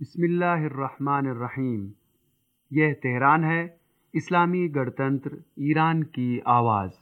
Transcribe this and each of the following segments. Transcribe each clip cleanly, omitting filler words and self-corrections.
बिस्मिल्लाहिर्रहमानिर्रहीम। यह तेहरान है, इस्लामी गणतंत्र ईरान की आवाज़।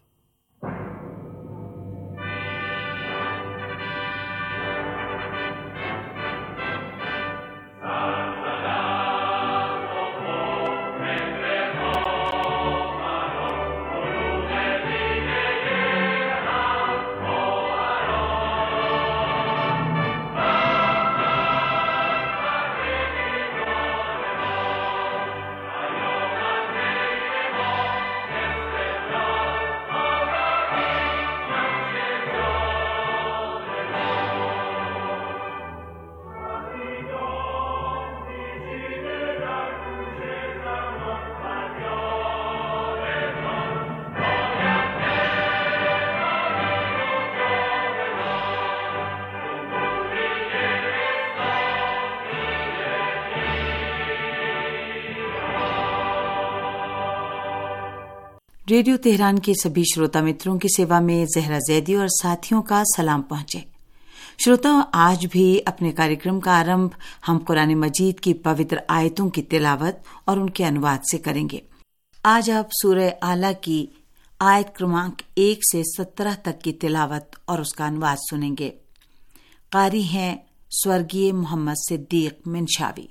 रेडियो तेहरान के सभी श्रोता मित्रों की सेवा में जहरा जैदी और साथियों का सलाम पहुंचे। श्रोताओं, आज भी अपने कार्यक्रम का आरंभ हम कुरान मजीद की पवित्र आयतों की तिलावत और उनके अनुवाद से करेंगे। आज आप सूरह आला की आयत क्रमांक 1 से 17 तक की तिलावत और उसका अनुवाद सुनेंगे। कारी हैं स्वर्गीय मोहम्मद सिद्दीक मिनशावी।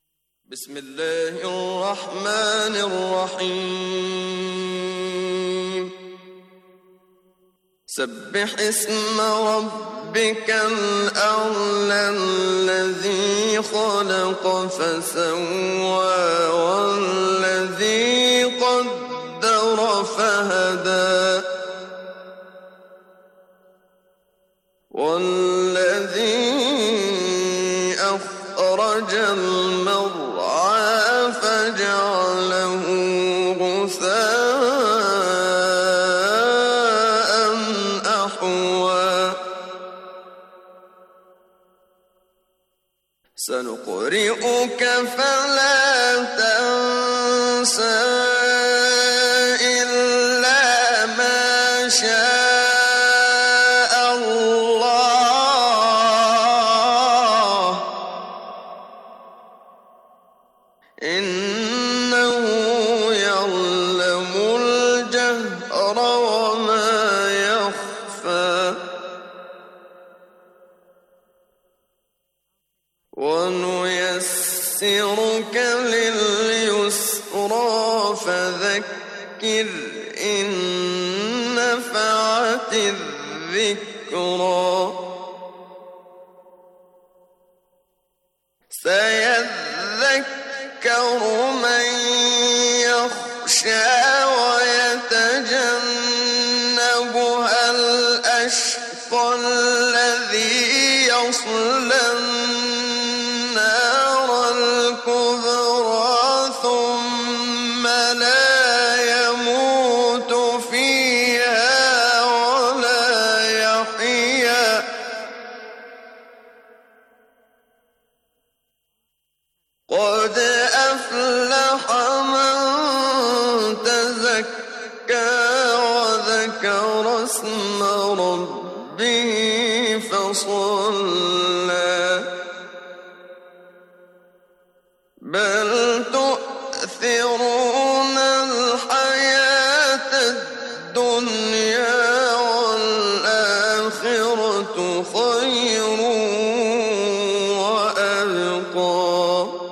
बिस्मिल्लाहिर्रहमानिर्रहीम। सब्बिह इस्म रब्बिकल अअला अल्लज़ी खलक़ फसव्वा वल्लज़ी क़द्दर फहदा वल्लज़ी अख़रजल मर्अा फजअलहू गुसाअन अहवा सनुक़रिउक फला तंसा इल्ला मा शाअ अल्लाह इन्नहु यअलमुल जहर वमा यख़फ़ा वनुयस्सिरुक लिलयुस्रा फذكر إن نفعت الذكرى سيذكر من يخشى ويتجنبها الأشقى الذي يصلى النار الكبرى ثم لا يموت فيها ولا يحيا قد أفلح من تزكى وذكر اسم ربه فصلى بل تؤثرون الحياة الدنيا والآخرة خير وأبقى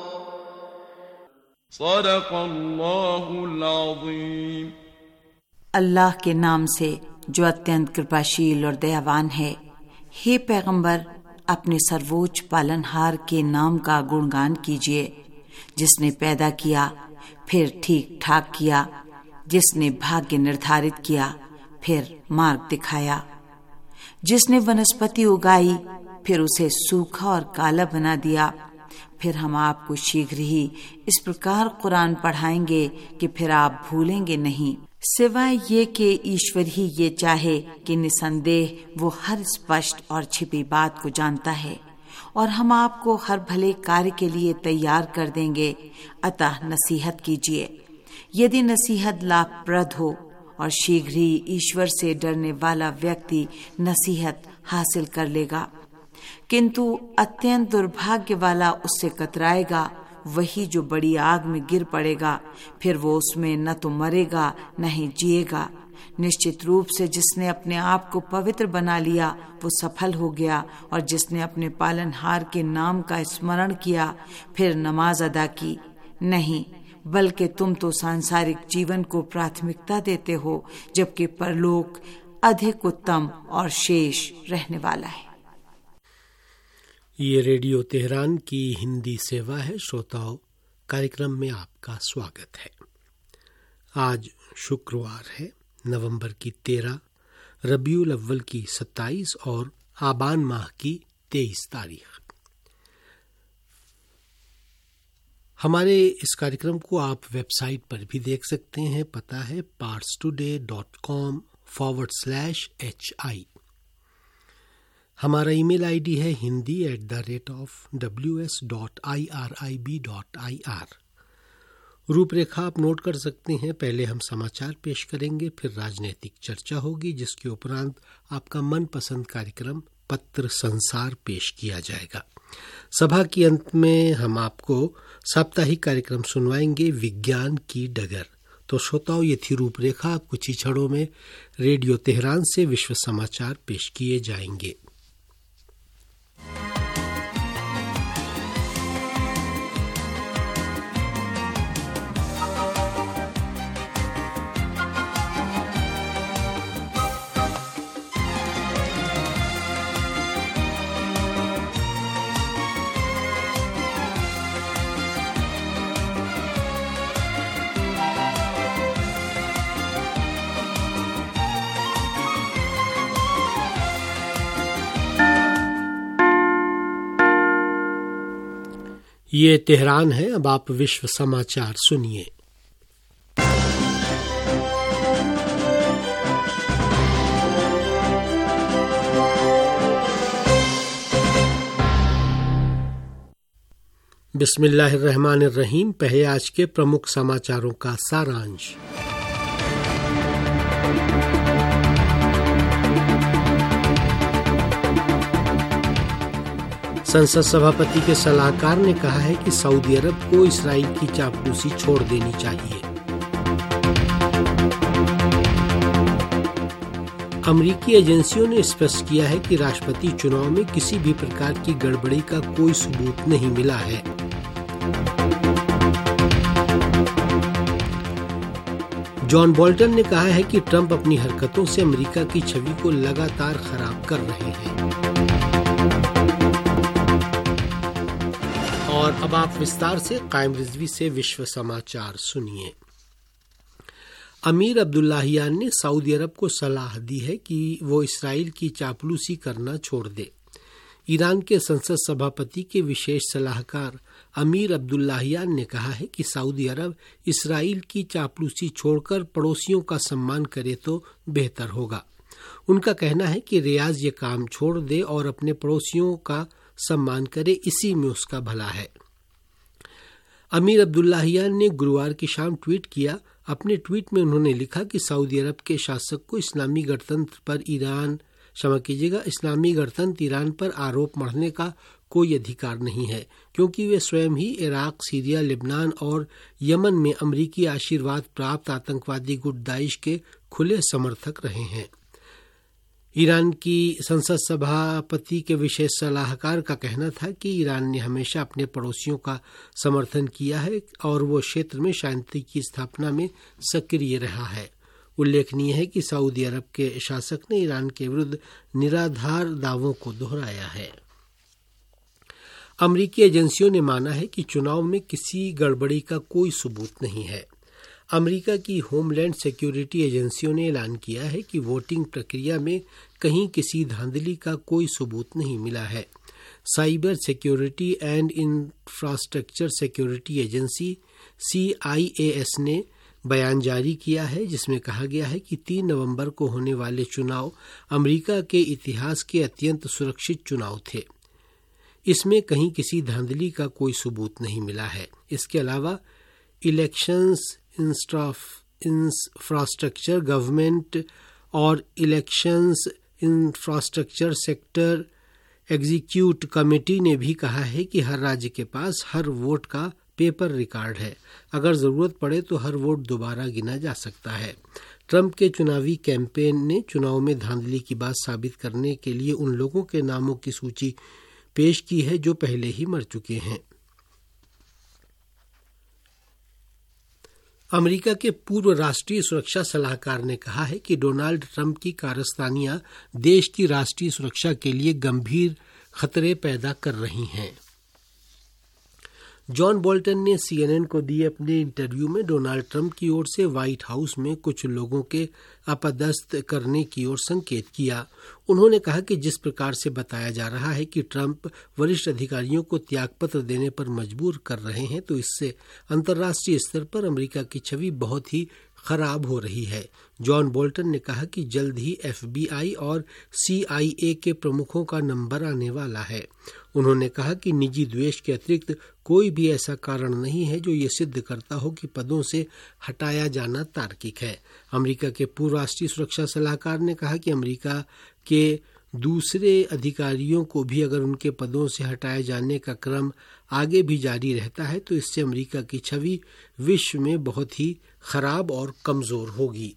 صدق الله العظيم। अल्लाह के नाम से जो अत्यंत कृपाशील और दयावान है। हे पैगंबर, अपने सर्वोच्च पालनहार के नाम का गुणगान कीजिए, जिसने पैदा किया फिर ठीक ठाक किया, जिसने भाग्य निर्धारित किया फिर मार्ग दिखाया, जिसने वनस्पति उगाई फिर उसे सूखा और काला बना दिया। फिर हम आपको शीघ्र ही इस प्रकार कुरान पढ़ाएंगे कि फिर आप भूलेंगे नहीं, सिवाय ये कि ईश्वर ही ये चाहे कि निसंदेह वो हर स्पष्ट और छिपी बात को जानता है, और हम आपको हर भले कार्य के लिए तैयार कर देंगे। अतः नसीहत कीजिए, यदि नसीहत लाभप्रद हो, और शीघ्र ही ईश्वर से डरने वाला व्यक्ति नसीहत हासिल कर लेगा। किंतु अत्यंत दुर्भाग्य वाला उससे कतराएगा, वही जो बड़ी आग में गिर पड़ेगा, फिर वो उसमें न तो मरेगा न ही जिएगा। निश्चित रूप से जिसने अपने आप को पवित्र बना लिया वो सफल हो गया, और जिसने अपने पालनहार के नाम का स्मरण किया फिर नमाज अदा की। नहीं, बल्कि तुम तो सांसारिक जीवन को प्राथमिकता देते हो, जबकि परलोक अधिक उत्तम और शेष रहने वाला है। ये रेडियो तेहरान की हिंदी सेवा है। श्रोताओं, कार्यक्रम में आपका स्वागत है। आज शुक्रवार है, नवंबर की 13, रबीउल अव्वल की 27 और आबान माह की 23 तारीख। हमारे इस कार्यक्रम को आप वेबसाइट पर भी देख सकते हैं। पता है parstoday.com/hi। हमारा ईमेल आईडी है hindi@ws.irib.ir। रूपरेखा आप नोट कर सकते हैं। पहले हम समाचार पेश करेंगे, फिर राजनीतिक चर्चा होगी, जिसके उपरांत आपका मनपसंद कार्यक्रम पत्र संसार पेश किया जाएगा। सभा के अंत में हम आपको साप्ताहिक कार्यक्रम सुनवाएंगे, विज्ञान की डगर। तो श्रोताओं, ये थी रूपरेखा। कुछ ही क्षणों में रेडियो तेहरान से विश्व समाचार पेश किए जाएंगे। ये तेहरान है। अब आप विश्व समाचार सुनिए। बिस्मिल्लाहिर्रहमानिर्रहीम। पहले आज के प्रमुख समाचारों का सारांश। संसद सभापति के सलाहकार ने कहा है कि सऊदी अरब को इसराइल की चापलूसी छोड़ देनी चाहिए। अमेरिकी एजेंसियों ने स्पष्ट किया है कि राष्ट्रपति चुनाव में किसी भी प्रकार की गड़बड़ी का कोई सबूत नहीं मिला है। जॉन बोल्टन ने कहा है कि ट्रंप अपनी हरकतों से अमेरिका की छवि को लगातार खराब कर रहे हैं। और अब आप विस्तार से कायम रिजवी से विश्व समाचार सुनिए। अमीर अब्दुल्लाहियान ने सऊदी अरब को सलाह दी है कि वो इसराइल की चापलूसी करना छोड़ दे। ईरान के संसद सभापति के विशेष सलाहकार अमीर अब्दुल्लाहियान ने कहा है कि सऊदी अरब इसराइल की चापलूसी छोड़कर पड़ोसियों का सम्मान करे तो बेहतर होगा। उनका कहना है कि रियाज ये काम छोड़ दे और अपने पड़ोसियों का सम्मान करे, इसी में उसका भला है। अमीर अब्दुल्लाहियान ने गुरुवार की शाम ट्वीट किया। अपने ट्वीट में उन्होंने लिखा कि सऊदी अरब के शासक को इस्लामी गणतंत्र ईरान पर आरोप मढ़ने का कोई अधिकार नहीं है, क्योंकि वे स्वयं ही इराक, सीरिया, लेबनान और यमन में अमेरिकी आशीर्वाद प्राप्त आतंकवादी गुट दाइश के खुले समर्थक रहे हैं। ईरान की संसद सभापति के विशेष सलाहकार का कहना था कि ईरान ने हमेशा अपने पड़ोसियों का समर्थन किया है और वो क्षेत्र में शांति की स्थापना में सक्रिय रहा है। उल्लेखनीय है कि सऊदी अरब के शासक ने ईरान के विरुद्ध निराधार दावों को दोहराया है। अमेरिकी एजेंसियों ने माना है कि चुनाव में किसी गड़बड़ी का कोई सबूत नहीं है। अमेरिका की होमलैंड सिक्योरिटी एजेंसियों ने ऐलान किया है कि वोटिंग प्रक्रिया में कहीं किसी धांधली का कोई सबूत नहीं मिला है। Cyber security and infrastructure security agency CIAS ने बयान जारी किया है, जिसमें कहा गया है कि 3 नवंबर को होने वाले चुनाव अमेरिका के इतिहास के अत्यंत सुरक्षित चुनाव थे। इसमें कहीं किसी धांधली का कोई सबूत नहीं मिला है। इसके अलावा इलेक्शंस इंफ्रास्ट्रक्चर गवर्नमेंट और elections infrastructure sector execute committee ने भी कहा है कि हर राज्य के पास हर वोट का पेपर रिकॉर्ड है। अगर जरूरत पड़े तो हर वोट दोबारा गिना जा सकता है। ट्रंप के चुनावी कैंपेन ने चुनाव में धांधली की बात साबित करने के लिए उन लोगों के नामों की सूची पेश की है जो पहले ही मर चुके हैं। अमेरिका के पूर्व राष्ट्रीय सुरक्षा सलाहकार ने कहा है कि डोनाल्ड ट्रंप की कारस्तानियां देश की राष्ट्रीय सुरक्षा के लिए गंभीर खतरे पैदा कर रही हैं। जॉन बोल्टन ने CNN को दिए अपने इंटरव्यू में डोनाल्ड ट्रंप की ओर से व्हाइट हाउस में कुछ लोगों के अपदस्थ करने की ओर संकेत किया। उन्होंने कहा कि जिस प्रकार से बताया जा रहा है कि ट्रंप वरिष्ठ अधिकारियों को त्यागपत्र देने पर मजबूर कर रहे हैं, तो इससे अंतर्राष्ट्रीय स्तर पर अमेरिका की छवि बहुत ही खराब हो रही है। जॉन बोल्टन ने कहा कि जल्द ही FBI और CIA के प्रमुखों का नंबर आने वाला है। उन्होंने कहा कि निजी द्वेष के अतिरिक्त कोई भी ऐसा कारण नहीं है जो ये सिद्ध करता हो कि पदों से हटाया जाना तार्किक है। अमेरिका के पूर्व राष्ट्रीय सुरक्षा सलाहकार ने कहा कि अमेरिका के दूसरे अधिकारियों को भी अगर उनके पदों से हटाए जाने का क्रम आगे भी जारी रहता है तो इससे अमेरिका की छवि विश्व में बहुत ही खराब और कमजोर होगी।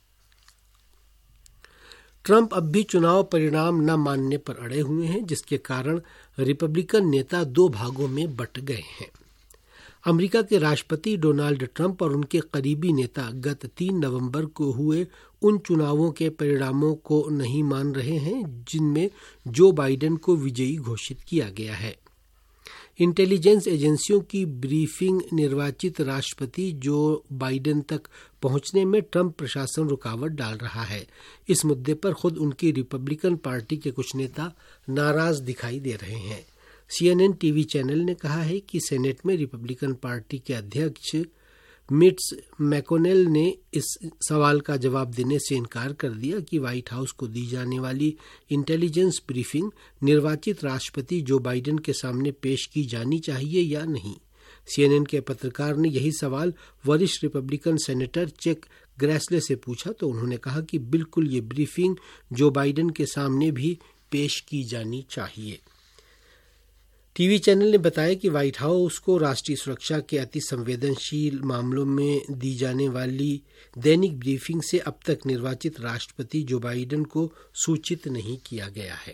ट्रंप अब भी चुनाव परिणाम न मानने पर अड़े हुए हैं, जिसके कारण रिपब्लिकन नेता दो भागों में बंट गए हैं। अमेरिका के राष्ट्रपति डोनाल्ड ट्रंप और उनके करीबी नेता गत 3 नवंबर को हुए उन चुनावों के परिणामों को नहीं मान रहे हैं जिनमें जो बाइडेन को विजयी घोषित किया गया है। इंटेलिजेंस एजेंसियों की ब्रीफिंग निर्वाचित राष्ट्रपति जो बाइडेन तक पहुंचने में ट्रंप प्रशासन रुकावट डाल रहा है। इस मुद्दे पर खुद उनकी रिपब्लिकन पार्टी के कुछ नेता नाराज दिखाई दे रहे हैं। CNN टीवी चैनल ने कहा है कि सेनेट में रिपब्लिकन पार्टी के अध्यक्ष मिट्स मैकोनेल ने इस सवाल का जवाब देने से इनकार कर दिया कि व्हाइट हाउस को दी जाने वाली इंटेलिजेंस ब्रीफिंग निर्वाचित राष्ट्रपति जो बाइडेन के सामने पेश की जानी चाहिए या नहीं। CNN के पत्रकार ने यही सवाल वरिष्ठ रिपब्लिकन सेनेटर चेक ग्रेसले से पूछा तो उन्होंने कहा कि बिल्कुल ये ब्रीफिंग जो बाइडेन के सामने भी पेश की जानी चाहिए। टीवी चैनल ने बताया कि व्हाइट हाउस को राष्ट्रीय सुरक्षा के अति संवेदनशील मामलों में दी जाने वाली दैनिक ब्रीफिंग से अब तक निर्वाचित राष्ट्रपति जो बाइडेन को सूचित नहीं किया गया है।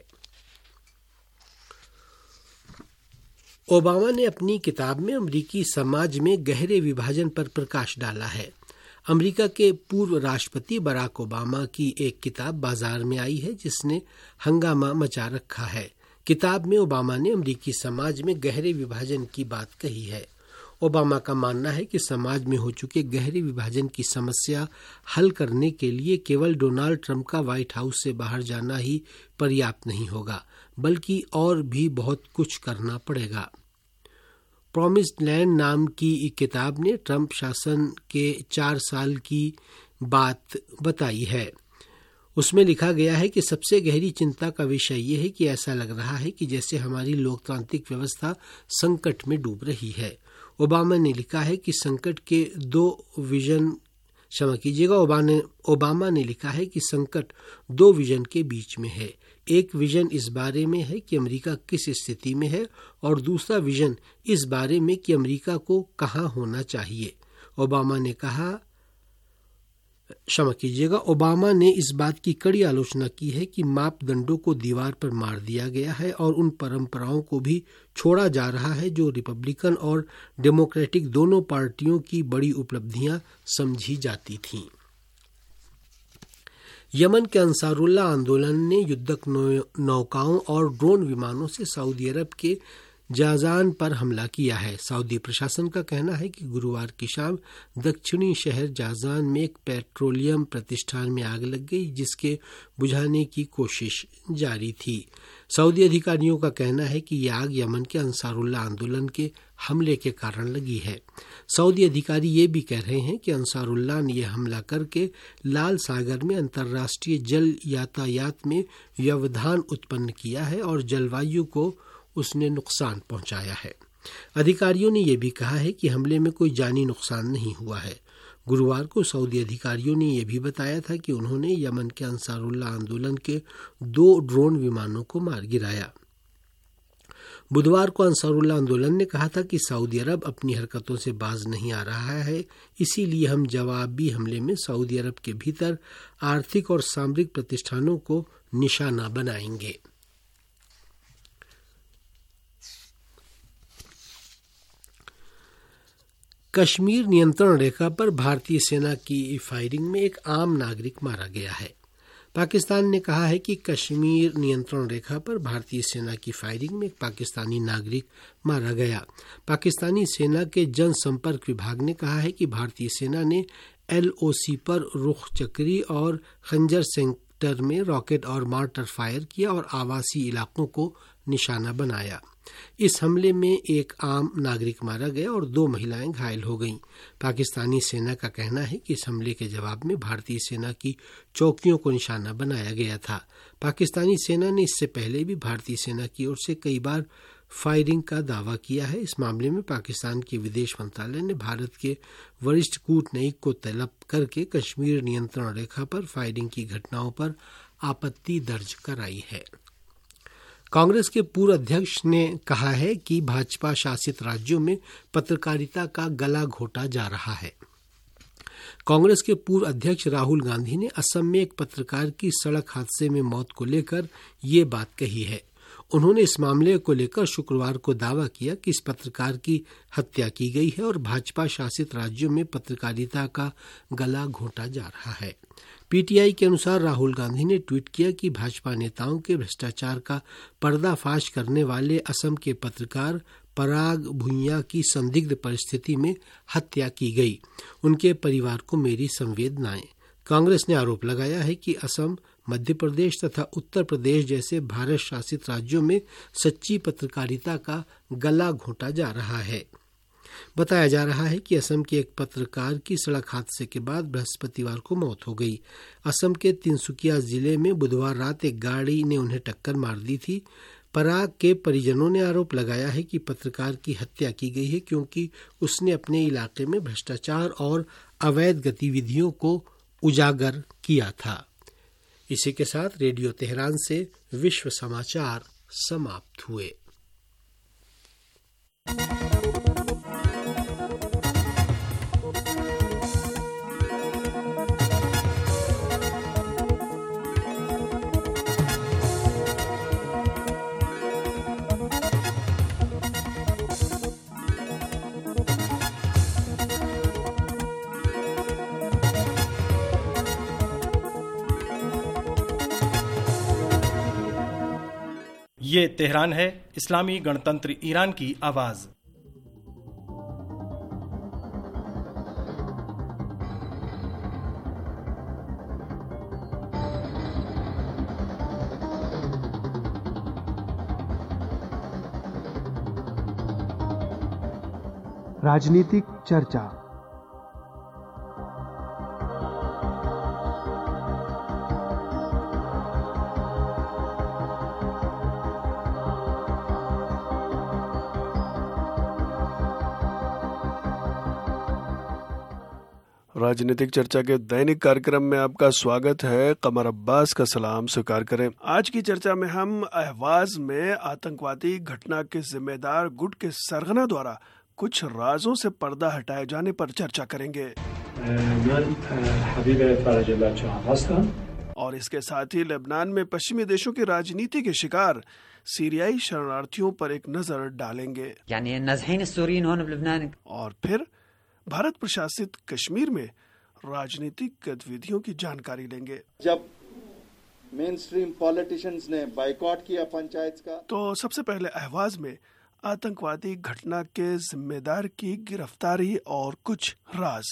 ओबामा ने अपनी किताब में अमेरिकी समाज में गहरे विभाजन पर प्रकाश डाला है। अमेरिका के पूर्व राष्ट्रपति बराक ओबामा की एक किताब बाजार में आई है जिसने हंगामा मचा रखा है। किताब में ओबामा ने अमेरिकी समाज में गहरे विभाजन की बात कही है। ओबामा का मानना है कि समाज में हो चुके गहरे विभाजन की समस्या हल करने के लिए केवल डोनाल्ड ट्रंप का व्हाइट हाउस से बाहर जाना ही पर्याप्त नहीं होगा, बल्कि और भी बहुत कुछ करना पड़ेगा। प्रॉमिस्ड लैंड नाम की किताब ने ट्रंप शासन के 4 साल की बात बताई है। उसमें लिखा गया है कि सबसे गहरी चिंता का विषय यह है कि ऐसा लग रहा है कि जैसे हमारी लोकतांत्रिक व्यवस्था संकट में डूब रही है। ओबामा ने लिखा है कि संकट के 2 विजन ओबामा ने लिखा है कि संकट 2 विजन के बीच में है। एक विजन इस बारे में है कि अमेरिका किस स्थिति में है और दूसरा विजन इस बारे में कि अमेरिका को कहाँ होना चाहिए। ओबामा ने इस बात की कड़ी आलोचना की है कि मापदंडों को दीवार पर मार दिया गया है और उन परंपराओं को भी छोड़ा जा रहा है जो रिपब्लिकन और डेमोक्रेटिक दोनों पार्टियों की बड़ी उपलब्धियां समझी जाती थीं। यमन के अंसारुल्लाह आंदोलन ने युद्धक नौकाओं और ड्रोन विमानों से सऊदी अरब के जाजान पर हमला किया है। सऊदी प्रशासन का कहना है कि गुरुवार की शाम दक्षिणी शहर जाजान में एक पेट्रोलियम प्रतिष्ठान में आग लग गई जिसके बुझाने की कोशिश जारी थी। सऊदी अधिकारियों का कहना है कि यह आग यमन के अंसारुल्लाह आंदोलन के हमले के कारण लगी है। सऊदी अधिकारी ये भी कह रहे हैं कि अंसारुल्लाह ने यह हमला करके लाल सागर में अंतर्राष्ट्रीय जल यातायात में व्यवधान उत्पन्न किया है और जलवायु को उसने नुकसान पहुंचाया है। अधिकारियों ने यह भी कहा है कि हमले में कोई जानी नुकसान नहीं हुआ है। गुरुवार को सऊदी अधिकारियों ने यह भी बताया था कि उन्होंने यमन के अंसारुल्लाह आंदोलन के 2 ड्रोन विमानों को मार गिराया। बुधवार को अंसारुल्लाह आंदोलन ने कहा था कि सऊदी अरब अपनी हरकतों से बाज नहीं आ रहा है, इसीलिए हम जवाबी हमले में सऊदी अरब के भीतर आर्थिक और सामरिक प्रतिष्ठानों को निशाना बनाएंगे। कश्मीर नियंत्रण रेखा पर भारतीय सेना की फायरिंग में एक आम नागरिक मारा गया है। पाकिस्तान ने कहा है कि कश्मीर नियंत्रण रेखा पर भारतीय सेना की फायरिंग में एक पाकिस्तानी नागरिक मारा गया। पाकिस्तानी सेना के जनसंपर्क विभाग ने कहा है कि भारतीय सेना ने LOC पर रुख चक्री और खंजर सेक्टर में रॉकेट और मार्टर फायर किया और आवासीय इलाकों को निशाना बनाया। इस हमले में एक आम नागरिक मारा गया और 2 महिलाएं घायल हो गईं। पाकिस्तानी सेना का कहना है कि इस हमले के जवाब में भारतीय सेना की चौकियों को निशाना बनाया गया था। पाकिस्तानी सेना ने इससे पहले भी भारतीय सेना की ओर से कई बार फायरिंग का दावा किया है। इस मामले में पाकिस्तान के विदेश मंत्रालय ने भारत के वरिष्ठ कूटनीतिक को तलब करके कश्मीर नियंत्रण रेखा पर फायरिंग की घटनाओं पर आपत्ति दर्ज कराई है। कांग्रेस के पूर्व अध्यक्ष ने कहा है कि भाजपा शासित राज्यों में पत्रकारिता का गला घोटा जा रहा है। कांग्रेस के पूर्व अध्यक्ष राहुल गांधी ने असम में एक पत्रकार की सड़क हादसे में मौत को लेकर ये बात कही है। उन्होंने इस मामले को लेकर शुक्रवार को दावा किया कि इस पत्रकार की हत्या की गई है और भाजपा शासित राज्यों में पत्रकारिता का गला घोंटा जा रहा है। PTI के अनुसार राहुल गांधी ने ट्वीट किया कि भाजपा नेताओं के भ्रष्टाचार का पर्दाफाश करने वाले असम के पत्रकार पराग भुइयां की संदिग्ध परिस्थिति में हत्या की गई। उनके परिवार को मेरी संवेदनाएं। कांग्रेस ने आरोप लगाया है कि असम, मध्य प्रदेश तथा उत्तर प्रदेश जैसे भारत शासित राज्यों में सच्ची पत्रकारिता का गला घोंटा जा रहा है। बताया जा रहा है कि असम के एक पत्रकार की सड़क हादसे के बाद बृहस्पतिवार को मौत हो गई। असम के तिनसुकिया जिले में बुधवार रात एक गाड़ी ने उन्हें टक्कर मार दी थी। पराग के परिजनों ने आरोप लगाया है कि पत्रकार की हत्या की गई है क्योंकि उसने अपने इलाके में भ्रष्टाचार और अवैध गतिविधियों को उजागर किया था। इसी के साथ रेडियो तेहरान से विश्व समाचार समाप्त हुए। ये तेहरान है, इस्लामी गणतंत्र ईरान की आवाज। राजनीतिक चर्चा। राजनीतिक चर्चा के दैनिक कार्यक्रम में आपका स्वागत है। कमर अब्बास का सलाम स्वीकार करें। आज की चर्चा में हम अहवाज में आतंकवादी घटना के जिम्मेदार गुट के सरगना द्वारा कुछ राजों से पर्दा हटाए जाने पर चर्चा करेंगे। और इसके साथ ही लेबनान में पश्चिमी देशों की राजनीति के शिकार सीरियाई शरणार्थियों पर एक नजर डालेंगे। और फिर भारत प्रशासित कश्मीर में राजनीतिक गतिविधियों की जानकारी लेंगे। जब मेन स्ट्रीम पॉलिटिशियंस ने बाइकॉट किया पंचायत का, तो सबसे पहले अहवाज में आतंकवादी घटना के जिम्मेदार की गिरफ्तारी और कुछ राज।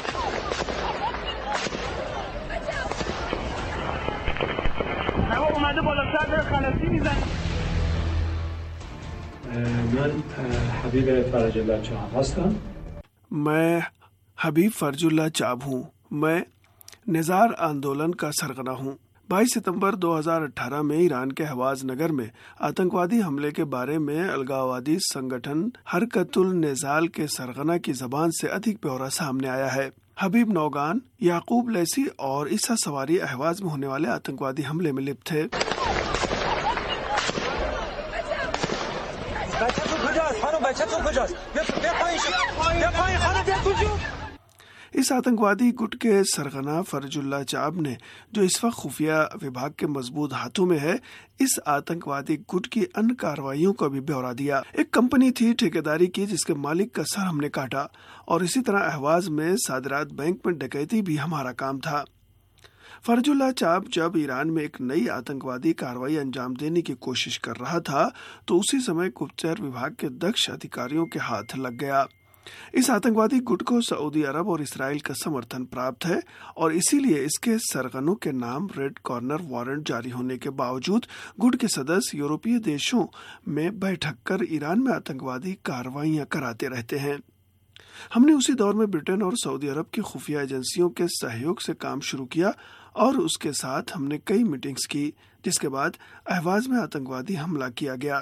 मैं हबीब फरजुल्ला चाब हूँ। मैं निज़ार आंदोलन का सरगना हूँ। 22 सितंबर 2018 में ईरान के हवाज नगर में आतंकवादी हमले के बारे में अलगाववादी संगठन हरकतुल निज़ाल के सरगना की जबान से अधिक ब्यौरा सामने आया है। हबीब नौगान, याकूब लैसी और ईसा सवारी अहवाज में होने वाले आतंकवादी हमले में लिप्त थे। इस आतंकवादी गुट के सरगना फरजुल्ला चाब ने, जो इस वक्त खुफिया विभाग के मजबूत हाथों में है, इस आतंकवादी गुट की अन्य कार्रवाइयों का भी ब्यौरा दिया। एक कंपनी थी ठेकेदारी की जिसके मालिक का सर हमने काटा, और इसी तरह अहवाज में सादरात बैंक में डकैती भी हमारा काम था। फरजुल्ला चाब जब ईरान में एक नई आतंकवादी कार्रवाई अंजाम देने की कोशिश कर रहा था तो उसी समय गुप्तचर विभाग के दक्ष अधिकारियों के हाथ लग गया। इस आतंकवादी गुट को सऊदी अरब और इसराइल का समर्थन प्राप्त है और इसीलिए इसके सरगनों के नाम रेड कॉर्नर वारंट जारी होने के बावजूद गुट के सदस्य यूरोपीय देशों में बैठक कर ईरान में आतंकवादी कार्रवाइयां कराते रहते हैं। हमने उसी दौर में ब्रिटेन और सऊदी अरब की खुफिया एजेंसियों के सहयोग से काम शुरू किया और उसके साथ हमने कई मीटिंग्स की, जिसके बाद अहवाज में आतंकवादी हमला किया गया।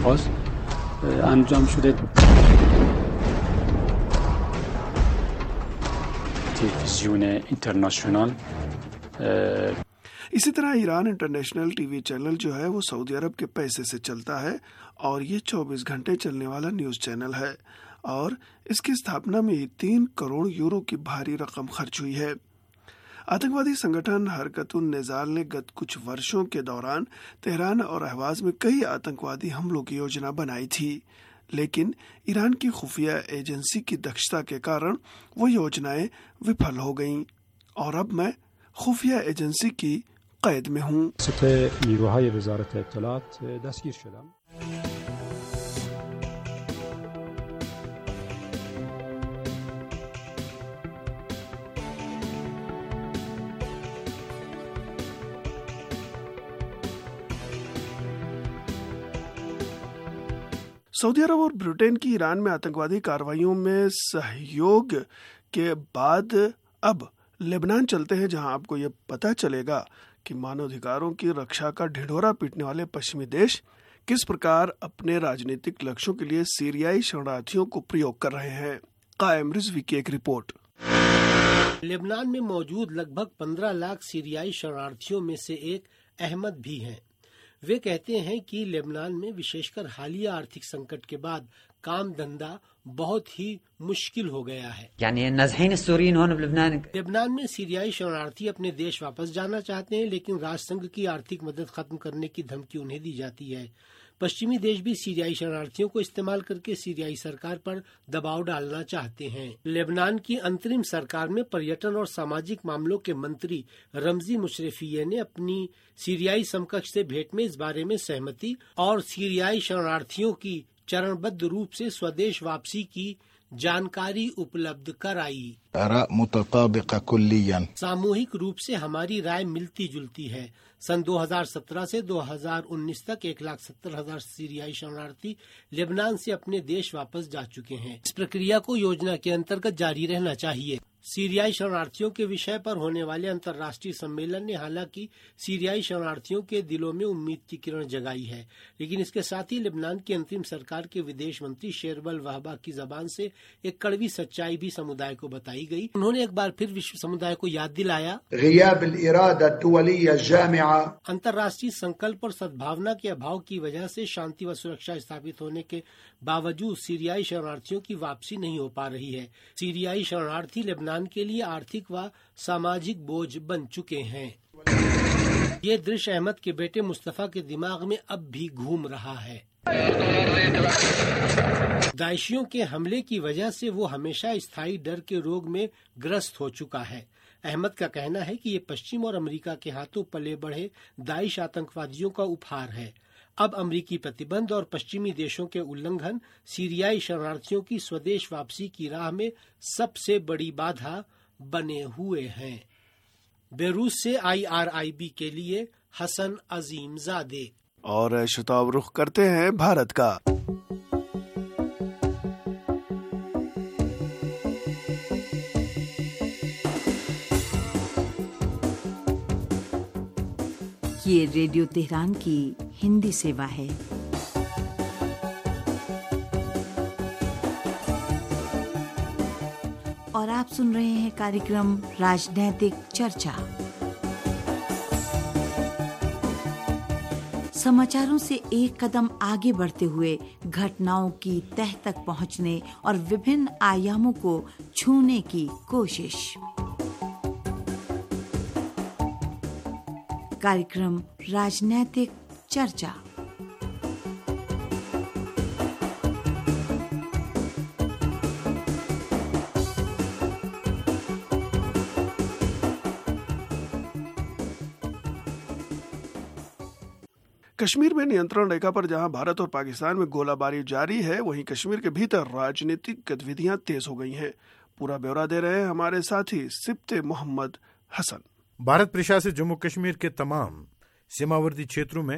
इसी तरह ईरान इंटरनेशनल टीवी चैनल जो है वो सऊदी अरब के पैसे से चलता है और ये 24 घंटे चलने वाला न्यूज चैनल है और इसकी स्थापना में 3 करोड़ यूरो की भारी रकम खर्च हुई है। आतंकवादी संगठन हरकतुन नेजाल ने गत कुछ वर्षों के दौरान तेहरान और अहवाज में कई आतंकवादी हमलों की योजना बनाई थी, लेकिन ईरान की खुफिया एजेंसी की दक्षता के कारण वो योजनाएं विफल हो गईं और अब मैं खुफिया एजेंसी की कैद में हूँ। सऊदी अरब और ब्रिटेन की ईरान में आतंकवादी कार्रवाइयों में सहयोग के बाद अब लेबनान चलते हैं, जहां आपको ये पता चलेगा कि मानवाधिकारों की रक्षा का ढिढोरा पीटने वाले पश्चिमी देश किस प्रकार अपने राजनीतिक लक्ष्यों के लिए सीरियाई शरणार्थियों को प्रयोग कर रहे हैं। कायम रिजवी की एक रिपोर्ट। लेबनान में मौजूद लगभग 15 लाख सीरियाई शरणार्थियों में से एक अहमद भी हैं। वे कहते हैं कि लेबनान में विशेषकर हालिया आर्थिक संकट के बाद काम धंधा बहुत ही मुश्किल हो गया है। लेबनान में सीरियाई शरणार्थी अपने देश वापस जाना चाहते हैं, लेकिन राष्ट्रसंघ की आर्थिक मदद खत्म करने की धमकी उन्हें दी जाती है। पश्चिमी देश भी सीरियाई शरणार्थियों को इस्तेमाल करके सीरियाई सरकार पर दबाव डालना चाहते हैं। लेबनान की अंतरिम सरकार में पर्यटन और सामाजिक मामलों के मंत्री रमजी मुशर्रफिये ने अपनी सीरियाई समकक्ष से भेंट में इस बारे में सहमति और सीरियाई शरणार्थियों की चरणबद्ध रूप से स्वदेश वापसी की जानकारी उपलब्ध कराई। सामूहिक रूप से हमारी राय मिलती जुलती है। सन 2017 से 2019 तक 1,70,000 सीरियाई शरणार्थी लेबनान से अपने देश वापस जा चुके हैं। इस प्रक्रिया को योजना के अंतर्गत जारी रहना चाहिए। सीरियाई शरणार्थियों के विषय पर होने वाले अंतर्राष्ट्रीय सम्मेलन ने हालांकि सीरियाई शरणार्थियों के दिलों में उम्मीद की किरण जगाई है, लेकिन इसके साथ ही लेबनान की अंतरिम सरकार के विदेश मंत्री शेरबल वहबा की जबान से एक कड़वी सच्चाई भी समुदाय को बताई गई। उन्होंने एक बार फिर विश्व समुदाय को याद दिलाया, अंतर्राष्ट्रीय संकल्प और सद्भावना के अभाव की वजह से शांति व सुरक्षा स्थापित होने के बावजूद सीरियाई शरणार्थियों की वापसी नहीं हो पा रही है। सीरियाई शरणार्थी लेबनान के लिए आर्थिक व सामाजिक बोझ बन चुके हैं। ये दृश्य अहमद के बेटे मुस्तफा के दिमाग में अब भी घूम रहा है। दाइशियों के हमले की वजह से वो हमेशा स्थायी डर के रोग में ग्रस्त हो चुका है। अहमद का कहना है कि ये पश्चिम और अमेरिका के हाथों पले बढ़े दाइश आतंकवादियों का उपहार है। अब अमेरिकी प्रतिबंध और पश्चिमी देशों के उल्लंघन सीरियाई शरणार्थियों की स्वदेश वापसी की राह में सबसे बड़ी बाधा बने हुए हैं। बेरूत से IRIB के लिए हसन अजीम जादे। और श्रोताओं, रुख करते हैं भारत का। ये रेडियो तेहरान की हिंदी सेवा है। और आप सुन रहे हैं कार्यक्रम राजनैतिक चर्चा। समाचारों से एक कदम आगे बढ़ते हुए घटनाओं की तह तक पहुंचने और विभिन्न आयामों को छूने की कोशिश। कार्यक्रम राजनैतिक चर्चा। कश्मीर में नियंत्रण रेखा पर जहां भारत और पाकिस्तान में गोलाबारी जारी है, वहीं कश्मीर के भीतर राजनीतिक गतिविधियां तेज हो गई हैं। पूरा ब्यौरा दे रहे हैं हमारे साथी सिप्ते मोहम्मद हसन। भारत प्रशासित जम्मू कश्मीर के तमाम सीमावर्ती क्षेत्रों में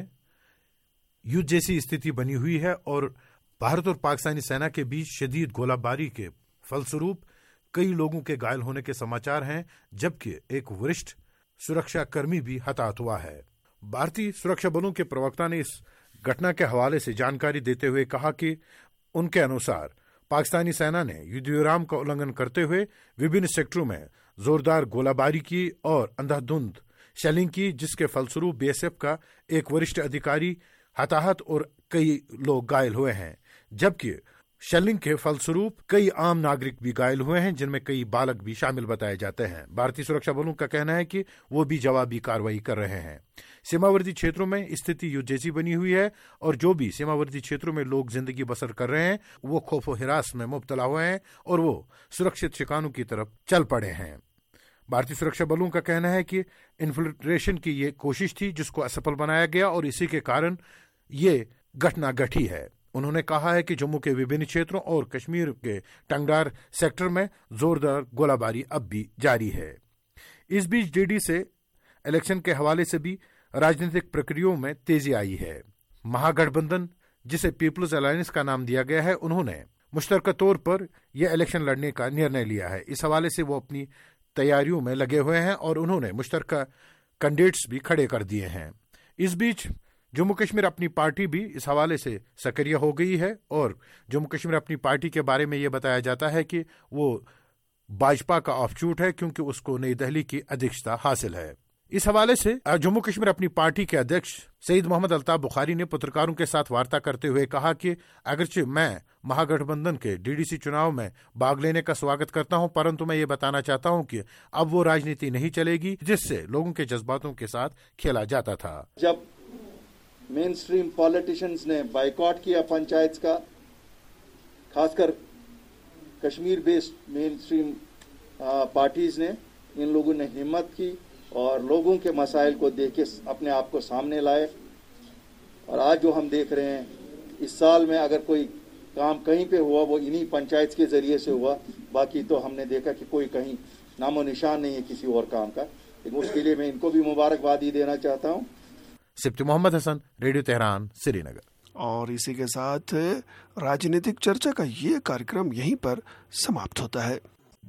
युद्ध जैसी स्थिति बनी हुई है और भारत और पाकिस्तानी सेना के बीच शदीद गोलाबारी के फलस्वरूप कई लोगों के घायल होने के समाचार हैं, जबकि एक वरिष्ठ सुरक्षाकर्मी भी हताहत हुआ है। भारतीय सुरक्षा बलों के प्रवक्ता ने इस घटना के हवाले से जानकारी देते हुए कहा कि उनके अनुसार पाकिस्तानी सेना ने युद्ध विराम का उल्लंघन करते हुए विभिन्न सेक्टरों में जोरदार गोलाबारी की और अंधाधुंध शेलिंग की, जिसके फलस्वरूप बीएसएफ का एक वरिष्ठ अधिकारी हताहत और कई लोग घायल हुए हैं, जबकि शेलिंग के फलस्वरूप कई आम नागरिक भी घायल हुए हैं, जिनमें कई बालक भी शामिल बताए जाते हैं। भारतीय सुरक्षा बलों का कहना है कि वो भी जवाबी कार्रवाई कर रहे हैं। सीमावर्ती क्षेत्रों में स्थिति युद्ध जैसी बनी हुई है और जो भी सीमावर्ती क्षेत्रों में लोग जिंदगी बसर कर रहे हैं वो खौफ और हिरास में मुब्तला हुए हैं और वो सुरक्षित ठिकानों की तरफ चल पड़े हैं। भारतीय सुरक्षा बलों का कहना है कि इन्फिल्ट्रेशन की ये कोशिश थी जिसको असफल बनाया गया और इसी के कारण ये घटना घटी है। उन्होंने कहा है कि जम्मू के विभिन्न क्षेत्रों और कश्मीर के टंगडार सेक्टर में जोरदार गोलाबारी अब भी जारी है। इस बीच डीडी से इलेक्शन के हवाले से भी राजनीतिक प्रक्रियाओं में तेजी आई है। महागठबंधन, जिसे पीपल्स अलायंस का नाम दिया गया है, उन्होंने मुश्तरका तौर पर यह इलेक्शन लड़ने का निर्णय लिया है। इस हवाले से वो अपनी तैयारियों में लगे हुए हैं और उन्होंने मुश्तरका कैंडिडेट्स भी खड़े कर दिए हैं। इस बीच जम्मू कश्मीर अपनी पार्टी भी इस हवाले से सक्रिय हो गई है और जम्मू कश्मीर अपनी पार्टी के बारे में यह बताया जाता है कि वो भाजपा का ऑफशूट है क्योंकि उसको नई दिल्ली की अध्यक्षता हासिल है। इस हवाले से जम्मू कश्मीर अपनी पार्टी के अध्यक्ष सईद मोहम्मद अल्ताफ बुखारी ने पत्रकारों के साथ वार्ता करते हुए कहा कि अगरचे मैं महागठबंधन के डीडीसी चुनाव में भाग लेने का स्वागत करता हूं, परंतु मैं ये बताना चाहता हूं कि अब वो राजनीति नहीं चलेगी जिससे लोगों के जज्बातों के साथ खेला जाता था। जब मेन स्ट्रीम पॉलिटिशियंस ने बाइकॉट किया पंचायत का, खासकर Kashmir based mainstream parties ने, इन लोगों ने हिम्मत की और लोगों के मसाइल को देख के अपने आप को सामने लाए। और आज जो हम देख रहे हैं, इस साल में अगर कोई काम कहीं पे हुआ वो इन्हीं पंचायत के जरिए से हुआ, बाकी तो हमने देखा कि कोई कहीं नामो निशान नहीं है किसी और काम का। लेकिन उसके लिए मैं इनको भी मुबारकबादी देना चाहता हूँ। Sibti Mohammad Hasan, radio Tehran, Srinagar. और इसी के साथ राजनीतिक चर्चा का ये कार्यक्रम यहीं पर समाप्त होता है।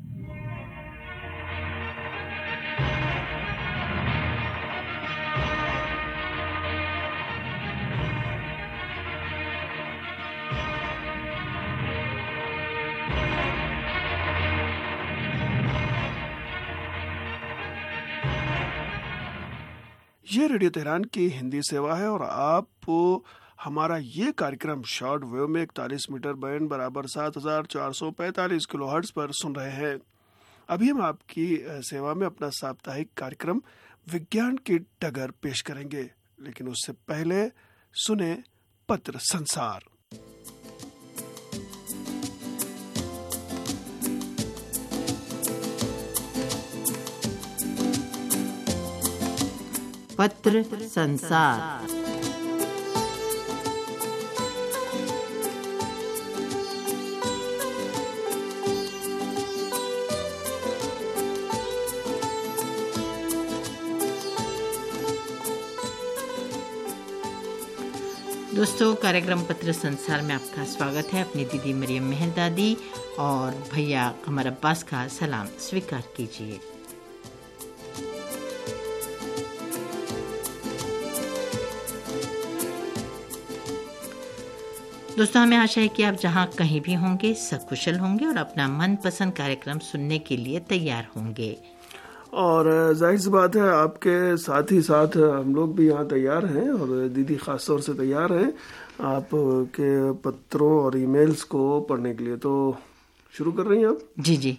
ये रेडियो तेहरान की हिंदी सेवा है और आप हमारा ये कार्यक्रम शॉर्ट वेव में 41 मीटर बैंड बराबर 7445 किलोहर्ट्ज पर सुन रहे हैं। अभी हम आपकी सेवा में अपना साप्ताहिक कार्यक्रम विज्ञान की डगर पेश करेंगे, लेकिन उससे पहले सुने पत्र संसार। पत्र संसार। दोस्तों, कार्यक्रम पत्र संसार में आपका स्वागत है। अपनी दीदी मरियम मेहरदादी और भैया कमर अब्बास का सलाम स्वीकार कीजिए। दोस्तों, हमें आशा है कि आप जहां कहीं भी होंगे सकुशल होंगे और अपना मनपसंद कार्यक्रम सुनने के लिए तैयार होंगे। और जाहिर सी बात है आपके साथ ही साथ हम लोग भी यहाँ तैयार हैं और दीदी ख़ास तौर से तैयार हैं आपके पत्रों और ईमेल्स को पढ़ने के लिए। तो शुरू कर रही हैं आप? जी।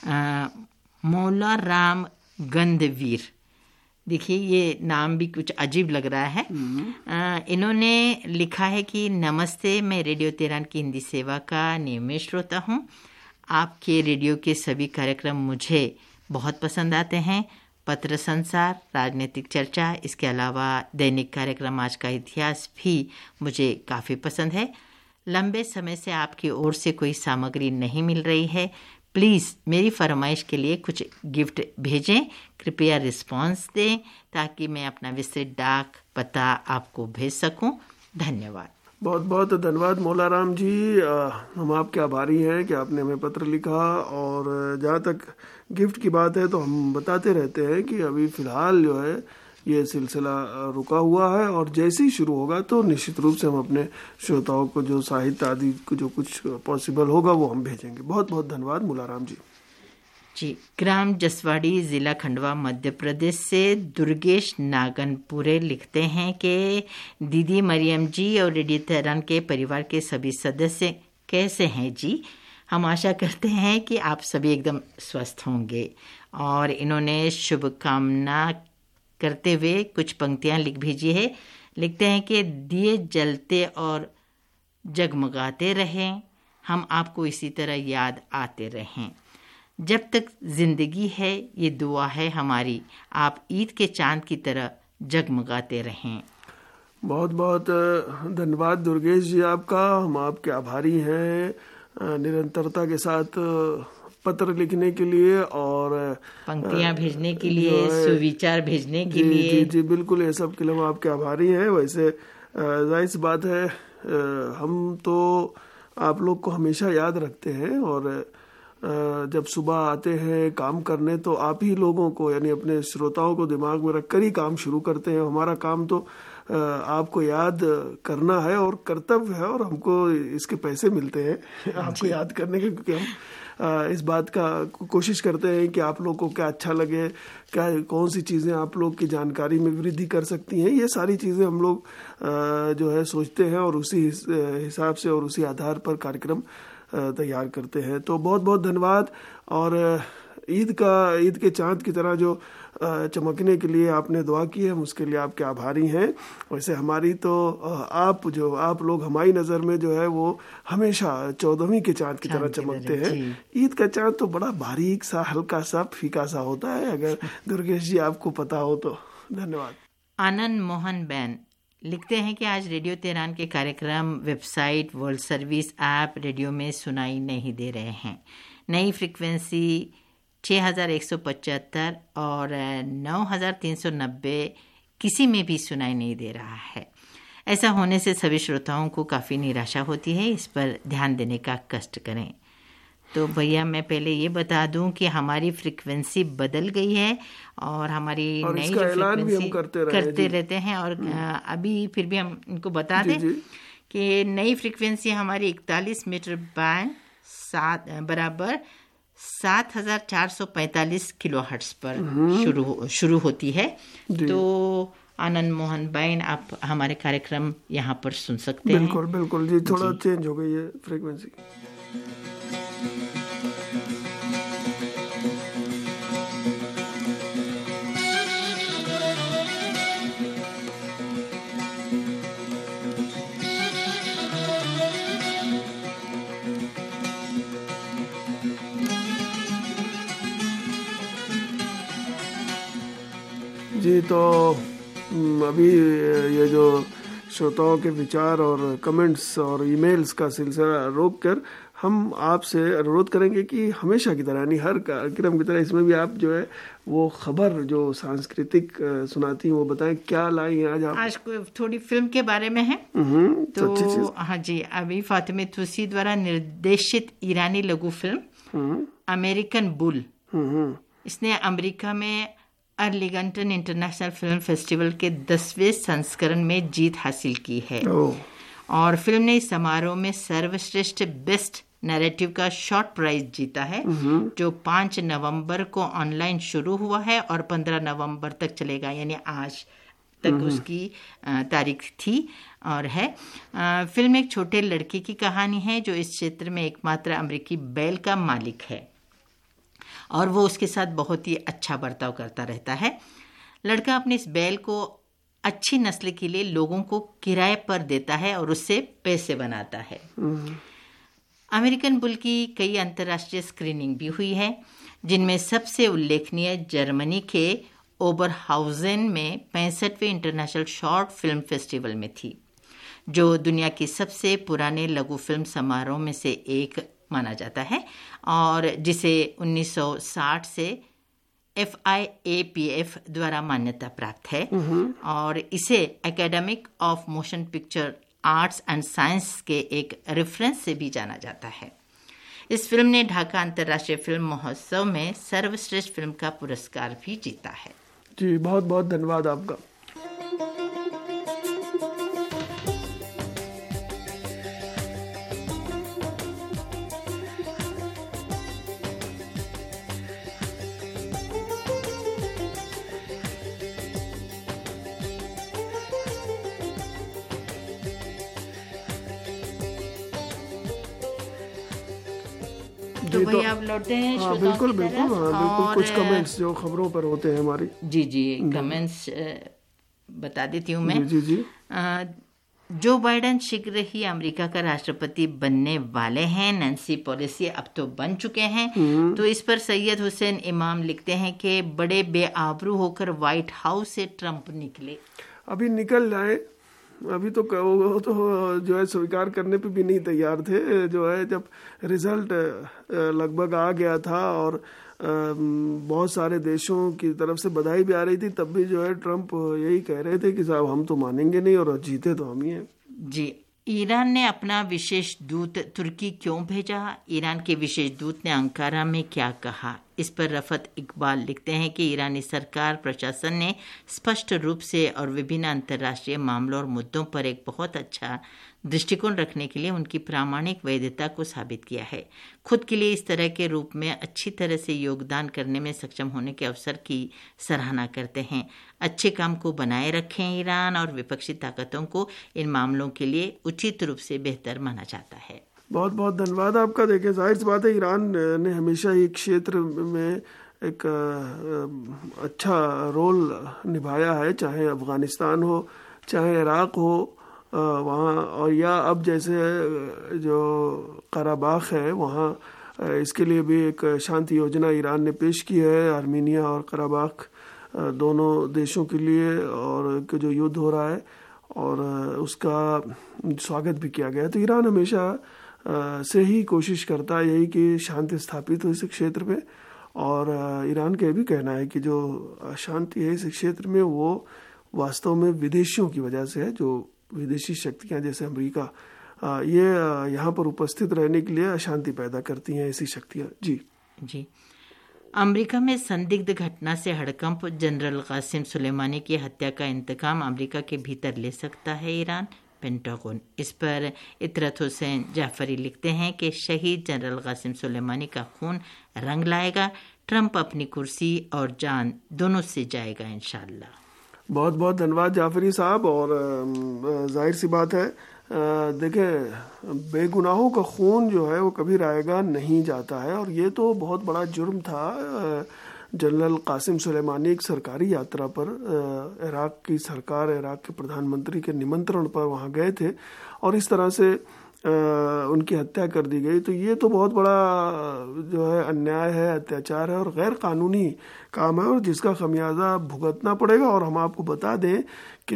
मौला राम गंधवीर, देखिए ये नाम भी कुछ अजीब लग रहा है। इन्होंने लिखा है कि नमस्ते, मैं रेडियो तेहरान की हिंदी सेवा का नियमित श्रोता हूँ। आपके रेडियो के सभी कार्यक्रम मुझे बहुत पसंद आते हैं। पत्र संसार, राजनीतिक चर्चा, इसके अलावा दैनिक कार्यक्रम आज का इतिहास भी मुझे काफ़ी पसंद है। लंबे समय से आपकी ओर से कोई सामग्री नहीं मिल रही है। प्लीज़ मेरी फरमाइश के लिए कुछ गिफ्ट भेजें। कृपया रिस्पांस दें ताकि मैं अपना विस्तृत डाक पता आपको भेज सकूं। धन्यवाद। बहुत बहुत धन्यवाद मौला राम जी। हम आपके आभारी हैं कि आपने हमें पत्र लिखा। और जहाँ तक गिफ्ट की बात है तो हम बताते रहते हैं कि अभी फ़िलहाल जो है ये सिलसिला रुका हुआ है और जैसे ही शुरू होगा तो निश्चित रूप से हम अपने श्रोताओं को जो साहित्य आदि जो कुछ पॉसिबल होगा वो हम भेजेंगे। बहुत बहुत धन्यवाद मौला राम जी। जी, ग्राम जसवाड़ी, जिला खंडवा, मध्य प्रदेश से दुर्गेश नागनपुरे लिखते हैं कि दीदी मरियम जी और रेडियो तेहरान के परिवार के सभी सदस्य कैसे हैं जी। हम आशा करते हैं कि आप सभी एकदम स्वस्थ होंगे। और इन्होंने शुभकामना करते हुए कुछ पंक्तियां लिख भेजी है। लिखते हैं कि दिए जलते और जगमगाते रहें, हम आपको इसी तरह याद आते रहें। जब तक जिंदगी है ये दुआ है हमारी, आप ईद के चांद की तरह जगमगाते रहें। बहुत बहुत धन्यवाद दुर्गेश जी आपका। हम आपके आभारी हैं निरंतरता के साथ पत्र लिखने के लिए और पंक्तियां भेजने के लिए, सुविचार भेजने के लिए। जी बिल्कुल, ये सब के लिए हम आपके आभारी हैं। वैसे जाहिर सी बात है हम तो आप लोग को हमेशा याद रखते हैं और जब सुबह आते हैं काम करने तो आप ही लोगों को यानी अपने श्रोताओं को दिमाग में रखकर ही काम शुरू करते हैं। हमारा काम तो आपको याद करना है और कर्तव्य है और हमको इसके पैसे मिलते हैं आपको याद करने के, क्योंकि हम इस बात का कोशिश करते हैं कि आप लोग को क्या अच्छा लगे, क्या कौन सी चीज़ें आप लोग की जानकारी में वृद्धि कर सकती हैं। ये सारी चीज़ें हम लोग जो है सोचते हैं और उसी हिसाब से और उसी आधार पर कार्यक्रम तैयार करते हैं। तो बहुत बहुत धन्यवाद। और ईद के चांद की तरह जो चमकने के लिए आपने दुआ की है हम उसके लिए आपके आभारी हैं। वैसे हमारी तो आप लोग हमारी नज़र में जो है वो हमेशा 14वीं के चांद की तरह चमकते हैं। ईद का चांद तो बड़ा बारीक सा, हल्का सा, फीका सा होता है, अगर दुर्गेश जी आपको पता हो तो। धन्यवाद। आनंद मोहन बैन लिखते हैं कि आज रेडियो तेहरान के कार्यक्रम, website, world service app radio में सुनाई नहीं दे रहे हैं। नई फ्रीक्वेंसी 6175 और 9390 किसी में भी सुनाई नहीं दे रहा है। ऐसा होने से सभी श्रोताओं को काफ़ी निराशा होती है। इस पर ध्यान देने का कष्ट करें। तो भैया मैं पहले ये बता दूं कि हमारी फ्रीक्वेंसी बदल गई है और हमारी नई फ्रीक्वेंसी करते रहते हैं। और अभी फिर भी हम इनको बता दें कि नई फ्रीक्वेंसी हमारी 41 मीटर बैंड बराबर 7445 किलोहर्ट्ज पर शुरू होती है। तो आनंद मोहन बैन आप हमारे कार्यक्रम यहाँ पर सुन सकते हैं। बिल्कुल जी, थोड़ा चेंज हो गई है फ्रीक्वेंसी। जी, तो अभी ये जो श्रोताओं के विचार और कमेंट्स और ईमेल्स का सिलसिला रोक कर हम आपसे अनुरोध करेंगे कि हमेशा की तरह यानी हर कार्यक्रम की तरह इसमें भी आप जो है वो खबर जो सांस्कृतिक सुनाती हैं वो बताएं, क्या लाई हैं आज आप? आज थोड़ी फिल्म के बारे में है। तो हाँ जी, अभी फातिमा तुसी द्वारा निर्देशित ईरानी लघु फिल्म अमेरिकन बुल, इसने अमेरिका में अर्लिंगटन इंटरनेशनल फिल्म फेस्टिवल के 10वें संस्करण में जीत हासिल की है। और फिल्म ने इस समारोह में सर्वश्रेष्ठ बेस्ट नैरेटिव का शॉर्ट प्राइज जीता है, जो 5 नवंबर को ऑनलाइन शुरू हुआ है और 15 नवंबर तक चलेगा, यानी आज तक उसकी तारीख थी और है। फिल्म एक छोटे लड़के की कहानी है जो इस क्षेत्र में एकमात्र अमेरिकी बैल का मालिक है और वो उसके साथ बहुत ही अच्छा बर्ताव करता रहता है। लड़का अपने इस बैल को अच्छी नस्ल के लिए लोगों को किराए पर देता है और उससे पैसे बनाता है। अमेरिकन बुल की कई अंतर्राष्ट्रीय स्क्रीनिंग भी हुई है, जिनमें सबसे उल्लेखनीय जर्मनी के ओबरहाउजेन में 65वें इंटरनेशनल शॉर्ट फिल्म फेस्टिवल में थी, जो दुनिया की सबसे पुराने लघु फिल्म समारोह में से एक माना जाता है और जिसे 1960 से FIAPF द्वारा मान्यता प्राप्त है और इसे academic of motion picture arts and science के एक रेफरेंस से भी जाना जाता है। इस फिल्म ने ढाका अंतर्राष्ट्रीय फिल्म महोत्सव में सर्वश्रेष्ठ फिल्म का पुरस्कार भी जीता है। जी, बहुत बहुत धन्यवाद आपका। तो भाई आप लौटते हैं श्रोताओं बिल्कुल की बिल्कुल तरफ बिल्कुल और कुछ कमेंट्स जो खबरों पर होते हैं हमारी। जी कमेंट्स बता देती हूँ मैं। जी जो बाइडेन शीघ्र ही अमेरिका का राष्ट्रपति बनने वाले हैं। नैन्सी पेलोसी अब तो बन चुके हैं। तो इस पर सैयद हुसैन इमाम लिखते हैं कि बड़े बेआबरू होकर व्हाइट हाउस से ट्रंप निकले। अभी निकल जाए, अभी तो वो तो जो है स्वीकार करने पे भी नहीं तैयार थे। जो है जब रिजल्ट लगभग आ गया था और बहुत सारे देशों की तरफ से बधाई भी आ रही थी, तब भी जो है ट्रंप यही कह रहे थे कि साहब हम तो मानेंगे नहीं और जीते तो हम ही हैं। जी, ईरान ने अपना विशेष दूत तुर्की क्यों भेजा? ईरान के विशेष दूत ने अंकारा में क्या कहा? इस पर रफत इकबाल लिखते हैं कि ईरानी सरकार प्रशासन ने स्पष्ट रूप से और विभिन्न अंतर्राष्ट्रीय मामलों और मुद्दों पर एक बहुत अच्छा दृष्टिकोण रखने के लिए उनकी प्रामाणिक वैधता को साबित किया है। खुद के लिए इस तरह के रूप में अच्छी तरह से योगदान करने में सक्षम होने के अवसर की सराहना करते हैं। अच्छे काम को बनाए रखें ईरान, और विपक्षी ताकतों को इन मामलों के लिए उचित रूप से बेहतर माना जाता है। बहुत बहुत धन्यवाद आपका। देखिए, जाहिर सी बात है ईरान ने हमेशा ही क्षेत्र में एक अच्छा रोल निभाया है, चाहे अफगानिस्तान हो चाहे इराक हो वहाँ, और या अब जैसे जो कराबाख है वहाँ, इसके लिए भी एक शांति योजना ईरान ने पेश की है, आर्मीनिया और कराबाख दोनों देशों के लिए, और जो युद्ध हो रहा है और उसका स्वागत भी किया गया है। तो ईरान हमेशा से ही कोशिश करता है यही कि शांति स्थापित हो इस क्षेत्र में, और ईरान का भी कहना है कि जो अशांति है इस क्षेत्र में वो वास्तव में विदेशियों की वजह से है। जो विदेशी शक्तियां जैसे अमेरिका ये यहाँ पर उपस्थित रहने के लिए अशांति पैदा करती हैं ऐसी शक्तियां। जी अमेरिका में संदिग्ध घटना से हड़कंप, जनरल कासिम सुलेमानी की हत्या का इंतकाम अमेरिका के भीतर ले सकता है ईरान, पेंटागन। इस पर इतरत हुसैन जाफरी लिखते हैं कि शहीद जनरल कासिम सुलेमानी का खून रंग लाएगा, ट्रंप अपनी कुर्सी और जान दोनों से जाएगा इंशाल्लाह। बहुत बहुत धन्यवाद जाफरी साहब। और जाहिर सी बात है, देखें, बेगुनाहों का खून जो है वो कभी रायगा नहीं जाता है, और ये तो बहुत बड़ा जुर्म था। जनरल कासिम सुलेमानी एक सरकारी यात्रा पर इराक की सरकार, इराक के प्रधानमंत्री के निमंत्रण पर वहाँ गए थे और इस तरह से उनकी हत्या कर दी गई। तो ये तो बहुत बड़ा जो है अन्याय है, अत्याचार है और गैर कानूनी काम है, और जिसका खमियाजा भुगतना पड़ेगा। और हम आपको बता दें कि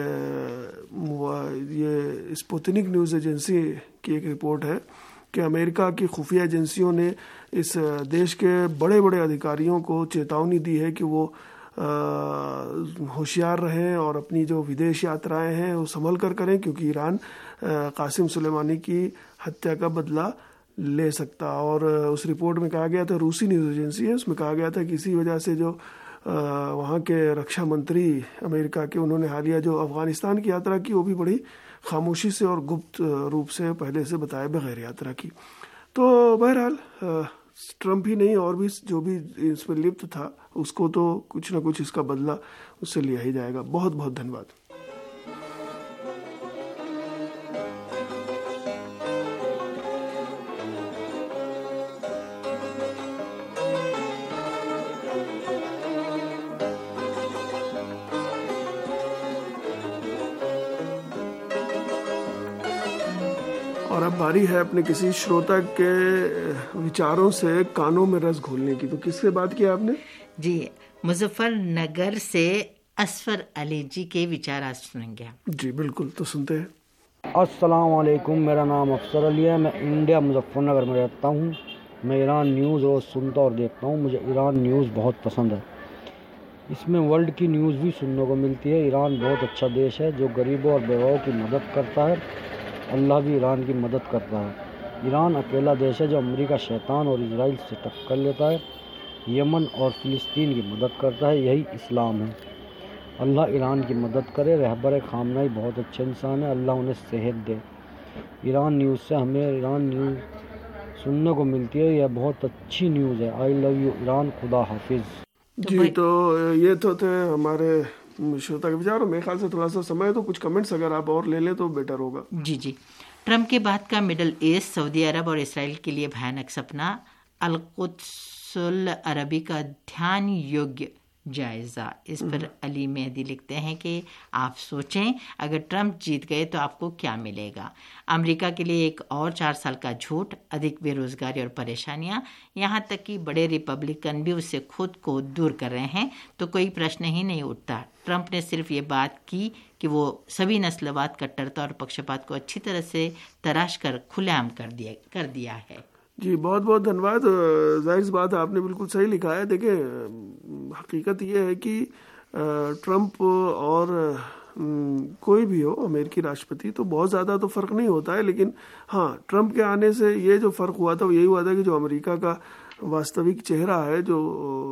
ये स्पुतनिक न्यूज़ एजेंसी की एक रिपोर्ट है कि अमेरिका की खुफिया एजेंसियों ने इस देश के बड़े बड़े अधिकारियों को चेतावनी दी है कि वो होशियार रहें और अपनी जो विदेश यात्राएं हैं वो संभल कर करें, क्योंकि ईरान कासिम सुलेमानी की हत्या का बदला ले सकता। और उस रिपोर्ट में कहा गया था, रूसी न्यूज़ एजेंसी है, उसमें कहा गया था कि इसी वजह से जो वहाँ के रक्षा मंत्री अमेरिका के, उन्होंने हालिया जो अफगानिस्तान की यात्रा की वो भी बड़ी खामोशी से और गुप्त रूप से पहले से बताए बगैर यात्रा की। तो बहरहाल ट्रंप ही नहीं और भी जो भी इसमें लिप्त था उसको तो कुछ ना कुछ इसका बदला उससे लिया ही जाएगा। बहुत बहुत धन्यवाद। और अब बारी है अपने किसी श्रोता के विचारों से कानों में रस घोलने की। तो किससे बात किया आपने? जी, मुजफ्फरनगर से असफर अली जी के विचार आज सुनेंगे। जी बिल्कुल, तो सुनते हैं। अस्सलाम वालेकुम, मेरा नाम अफसर अली है। मैं इंडिया मुजफ्फरनगर में रहता हूँ। मैं ईरान न्यूज़ रोज़ सुनता और देखता हूँ। मुझे ईरान न्यूज़ बहुत पसंद है। इसमें वर्ल्ड की न्यूज़ भी सुनने को मिलती है। ईरान बहुत अच्छा देश है जो गरीबों और बेवाओं की मदद करता है। अल्लाह भी ईरान की मदद करता है। ईरान अकेला देश है जो अमेरिका, शैतान और इजराइल से टक्कर लेता है। यमन और फ़िलिस्तीन की मदद करता है। यही इस्लाम है। अल्लाह ईरान की मदद करे। रहबर खामनाई बहुत अच्छे इंसान है। अल्लाह उन्हें सेहत दे। ईरान न्यूज़ से हमें ईरान न्यूज़ सुनने को मिलती है। यह बहुत अच्छी न्यूज़ है। I love you Iran. खुदा हाफिज़। जी, तो ये तो थे हमारे श्रोता के विचार। मेरे ख्याल से थोड़ा सा समय है तो कुछ कमेंट्स अगर आप और ले लें तो बेटर होगा। जी जी। ट्रंप के बाद का मिडल ईस्ट, सऊदी अरब और इसराइल के लिए भयानक सपना। अल-कुद्सुल अरबी का ध्यान योग्य जायजा। इस पर अली मेहदी लिखते हैं कि आप सोचें अगर ट्रंप जीत गए तो आपको क्या मिलेगा। अमेरिका के लिए एक और 4 साल का झूठ, अधिक बेरोजगारी और परेशानियां, यहाँ तक कि बड़े रिपब्लिकन भी उससे खुद को दूर कर रहे हैं तो कोई प्रश्न ही नहीं उठता। ट्रंप ने सिर्फ ये बात की कि वो सभी नस्लवाद, कट्टरता और पक्षपात को अच्छी तरह से तराश कर खुलेआम कर दिया है। जी बहुत बहुत धन्यवाद। जाहिर सी बात है, आपने बिल्कुल सही लिखा है। देखिए, हकीकत ये है कि ट्रंप और कोई भी हो अमेरिकी राष्ट्रपति तो बहुत ज़्यादा तो फ़र्क नहीं होता है, लेकिन हाँ, ट्रंप के आने से ये जो फ़र्क हुआ था वो यही हुआ था कि जो अमेरिका का वास्तविक चेहरा है, जो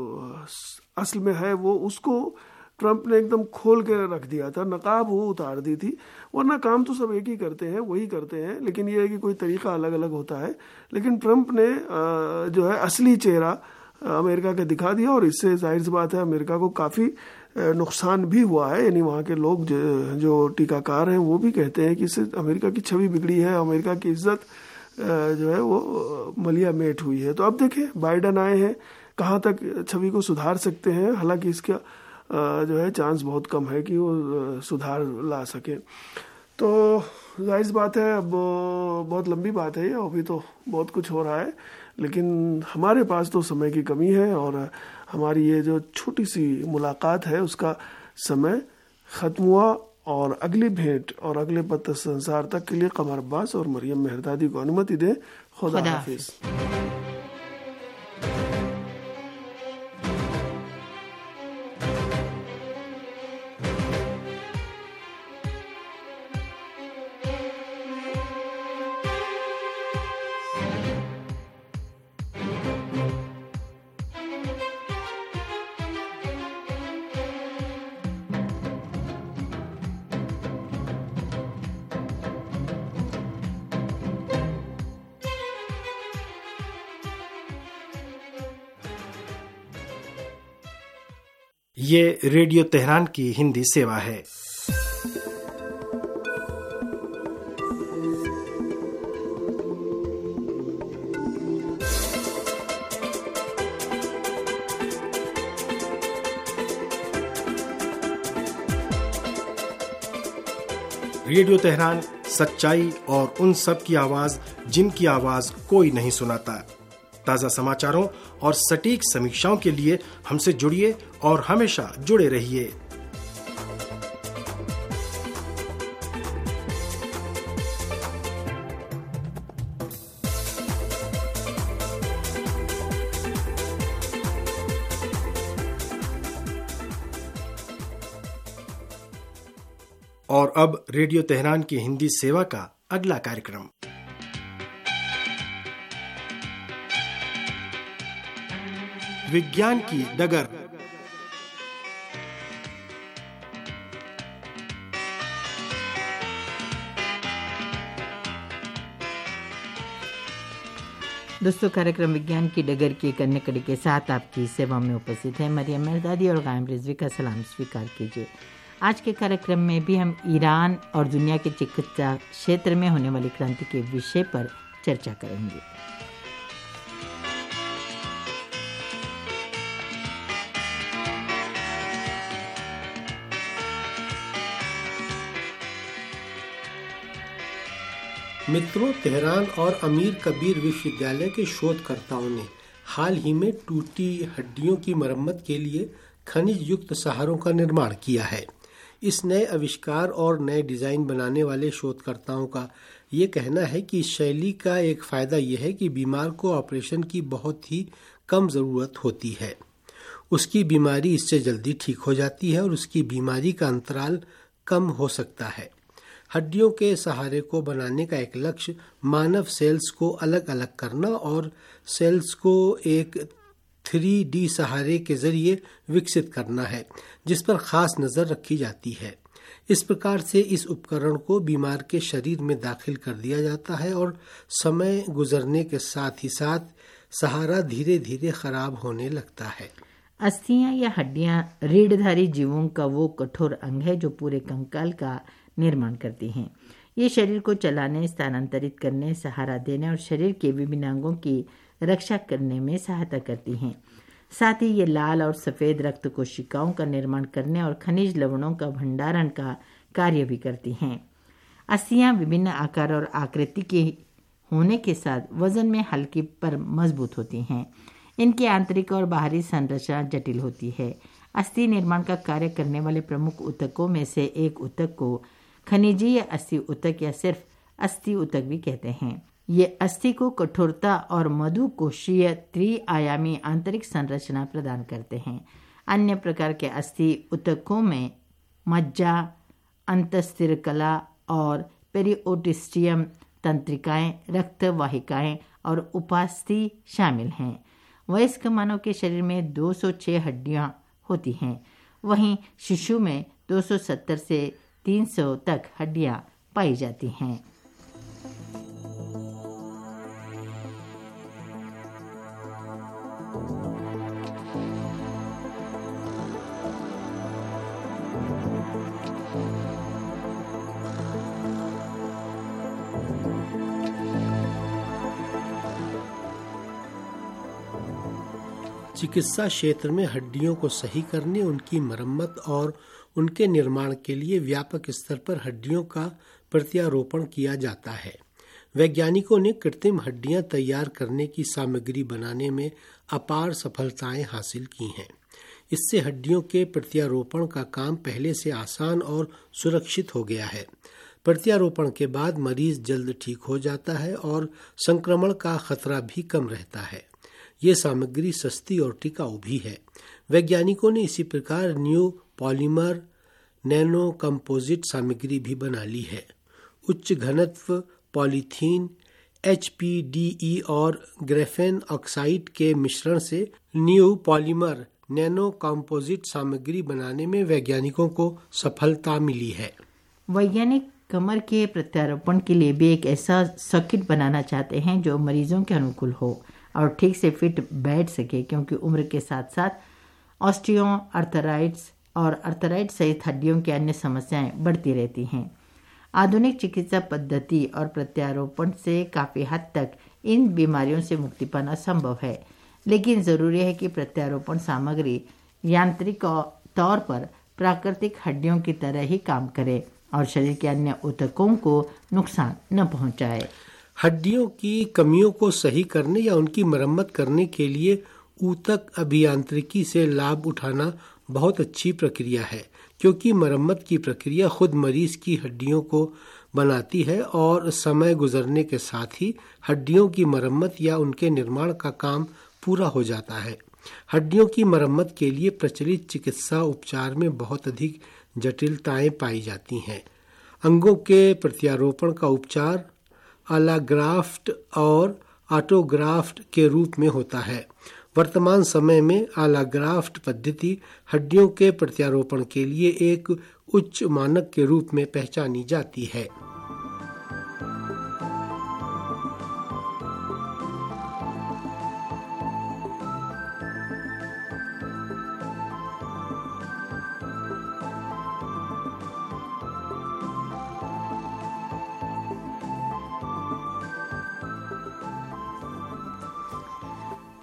असल में है, वो उसको ट्रंप ने एकदम खोल के रख दिया था। नकाब वो उतार दी थी। वरना काम तो सब एक ही करते हैं, वही करते हैं, लेकिन ये है कि कोई तरीका अलग अलग होता है। लेकिन ट्रंप ने जो है असली चेहरा अमेरिका का दिखा दिया और इससे जाहिर सी बात है अमेरिका को काफ़ी नुकसान भी हुआ है। यानी वहाँ के लोग जो टीकाकार हैं वो भी कहते हैं कि इससे अमेरिका की छवि बिगड़ी है, अमेरिका की इज्जत जो है वो मलिया मेट हुई है। तो अब देखें, बाइडन आए हैं, कहाँ तक छवि को सुधार सकते हैं। हालांकि इसका जो है चांस बहुत कम है कि वो सुधार ला सके। तो जाहिर सी बात है, अब बहुत लंबी बात है ये, अभी तो बहुत कुछ हो रहा है, लेकिन हमारे पास तो समय की कमी है और हमारी ये जो छोटी सी मुलाकात है उसका समय ख़त्म हुआ। और अगली भेंट और अगले पत्र संसार तक के लिए कमर अब्बास और मरियम मेहरदादी को अनुमति दें। खुदा हाफिज़। ये रेडियो तेहरान की हिंदी सेवा है। रेडियो तेहरान सच्चाई और उन सब की आवाज जिनकी आवाज कोई नहीं सुनाता। ताज़ा समाचारों और सटीक समीक्षाओं के लिए हमसे जुड़िए और हमेशा जुड़े रहिए। और अब रेडियो तेहरान की हिंदी सेवा का अगला कार्यक्रम। विज्ञान की डगर। दोस्तों, कार्यक्रम विज्ञान की डगर की एक अन्य कड़ी के साथ आपकी सेवा में उपस्थित है मरियम मेहरदादी और गायम रिजवी का सलाम स्वीकार कीजिए। आज के कार्यक्रम में भी हम ईरान और दुनिया के चिकित्सा क्षेत्र में होने वाली क्रांति के विषय पर चर्चा करेंगे। मित्रों, तेहरान और अमीर कबीर विश्वविद्यालय के शोधकर्ताओं ने हाल ही में टूटी हड्डियों की मरम्मत के लिए खनिज युक्त सहारों का निर्माण किया है। इस नए आविष्कार और नए डिजाइन बनाने वाले शोधकर्ताओं का ये कहना है कि इस शैली का एक फायदा यह है कि बीमार को ऑपरेशन की बहुत ही कम जरूरत होती है। उसकी बीमारी इससे जल्दी ठीक हो जाती है और उसकी बीमारी का अंतराल कम हो सकता है। हड्डियों के सहारे को बनाने का एक लक्ष्य मानव सेल्स को अलग अलग करना और सेल्स को एक 3D सहारे के जरिए विकसित करना है, जिस पर खास नजर रखी जाती है। इस प्रकार से इस उपकरण को बीमार के शरीर में दाखिल कर दिया जाता है और समय गुजरने के साथ ही साथ सहारा धीरे धीरे खराब होने लगता है। अस्थियां या हड्डियां रीढ़धारी जीवों का वो कठोर अंग है जो पूरे कंकाल का निर्माण करती हैं। ये शरीर को चलाने, स्थानांतरित करने, सहारा देने और शरीर के विभिन्न अंगों की रक्षा करने में सहायता करती हैं। साथ ही ये लाल और सफ़ेद रक्त कोशिकाओं का निर्माण करने और खनिज लवणों का भंडारण का कार्य भी करती हैं। अस्थियां विभिन्न आकार और आकृति के होने के साथ वजन में हल्की पर मजबूत होती हैं। इनकी आंतरिक और बाहरी संरचना जटिल होती है। अस्थि निर्माण का कार्य करने वाले प्रमुख ऊतकों में से एक ऊतक को खनिजीय अस्थि ऊतक या सिर्फ अस्थि ऊतक भी कहते हैं। ये अस्थि को कठोरता और मधुकोशीय त्रिआयामी आंतरिक संरचना प्रदान करते हैं। अन्य प्रकार के अस्थि ऊतकों में मज्जा, अंतस्थिरकला और पेरिओस्टियम तंत्रिकाएं, रक्तवाहिकाएं और उपास्थि शामिल हैं। वयस्क मानव के शरीर में 206 हड्डियां होती हैं, वहीं शिशु में 270 से 300 तक हड्डियां पाई जाती हैं। चिकित्सा क्षेत्र में हड्डियों को सही करने, उनकी मरम्मत और उनके निर्माण के लिए व्यापक स्तर पर हड्डियों का प्रत्यारोपण किया जाता है। वैज्ञानिकों ने कृत्रिम हड्डियां तैयार करने की सामग्री बनाने में अपार सफलताएं हासिल की हैं। इससे हड्डियों के प्रत्यारोपण का काम पहले से आसान और सुरक्षित हो गया है। प्रत्यारोपण के बाद मरीज जल्द ठीक हो जाता है और संक्रमण का खतरा भी कम रहता है। ये सामग्री सस्ती और टिकाऊ भी है। वैज्ञानिकों ने इसी प्रकार न्यू पॉलीमर नैनो कंपोजिट सामग्री भी बना ली है। उच्च घनत्व पॉलीथीन, HPDE और ग्रेफेन ऑक्साइड के मिश्रण से न्यू पॉलीमर नैनो कंपोजिट सामग्री बनाने में वैज्ञानिकों को सफलता मिली है। वैज्ञानिक कमर के प्रत्यारोपण के लिए भी एक ऐसा सर्किट बनाना चाहते हैं जो मरीजों के अनुकूल हो और ठीक से फिट बैठ सके, क्योंकि उम्र के साथ साथ ऑस्टियो आर्थराइटिस और आर्थराइटिस सहित हड्डियों की अन्य समस्याएं बढ़ती रहती हैं। आधुनिक चिकित्सा पद्धति और प्रत्यारोपण से काफ़ी हद तक इन बीमारियों से मुक्ति पाना संभव है, लेकिन ज़रूरी है कि प्रत्यारोपण सामग्री यांत्रिक तौर पर प्राकृतिक हड्डियों की तरह ही काम करे और शरीर के अन्य ऊतकों को नुकसान न पहुंचाए। हड्डियों की कमियों को सही करने या उनकी मरम्मत करने के लिए ऊतक अभियांत्रिकी से लाभ उठाना बहुत अच्छी प्रक्रिया है, क्योंकि मरम्मत की प्रक्रिया खुद मरीज की हड्डियों को बनाती है और समय गुजरने के साथ ही हड्डियों की मरम्मत या उनके निर्माण का काम पूरा हो जाता है। हड्डियों की मरम्मत के लिए प्रचलित चिकित्सा उपचार में बहुत अधिक जटिलताएं पाई जाती हैं। अंगों के प्रत्यारोपण का उपचार अलाग्राफ्ट और ऑटोग्राफ्ट के रूप में होता है। वर्तमान समय में अलाग्राफ्ट पद्धति हड्डियों के प्रत्यारोपण के लिए एक उच्च मानक के रूप में पहचानी जाती है।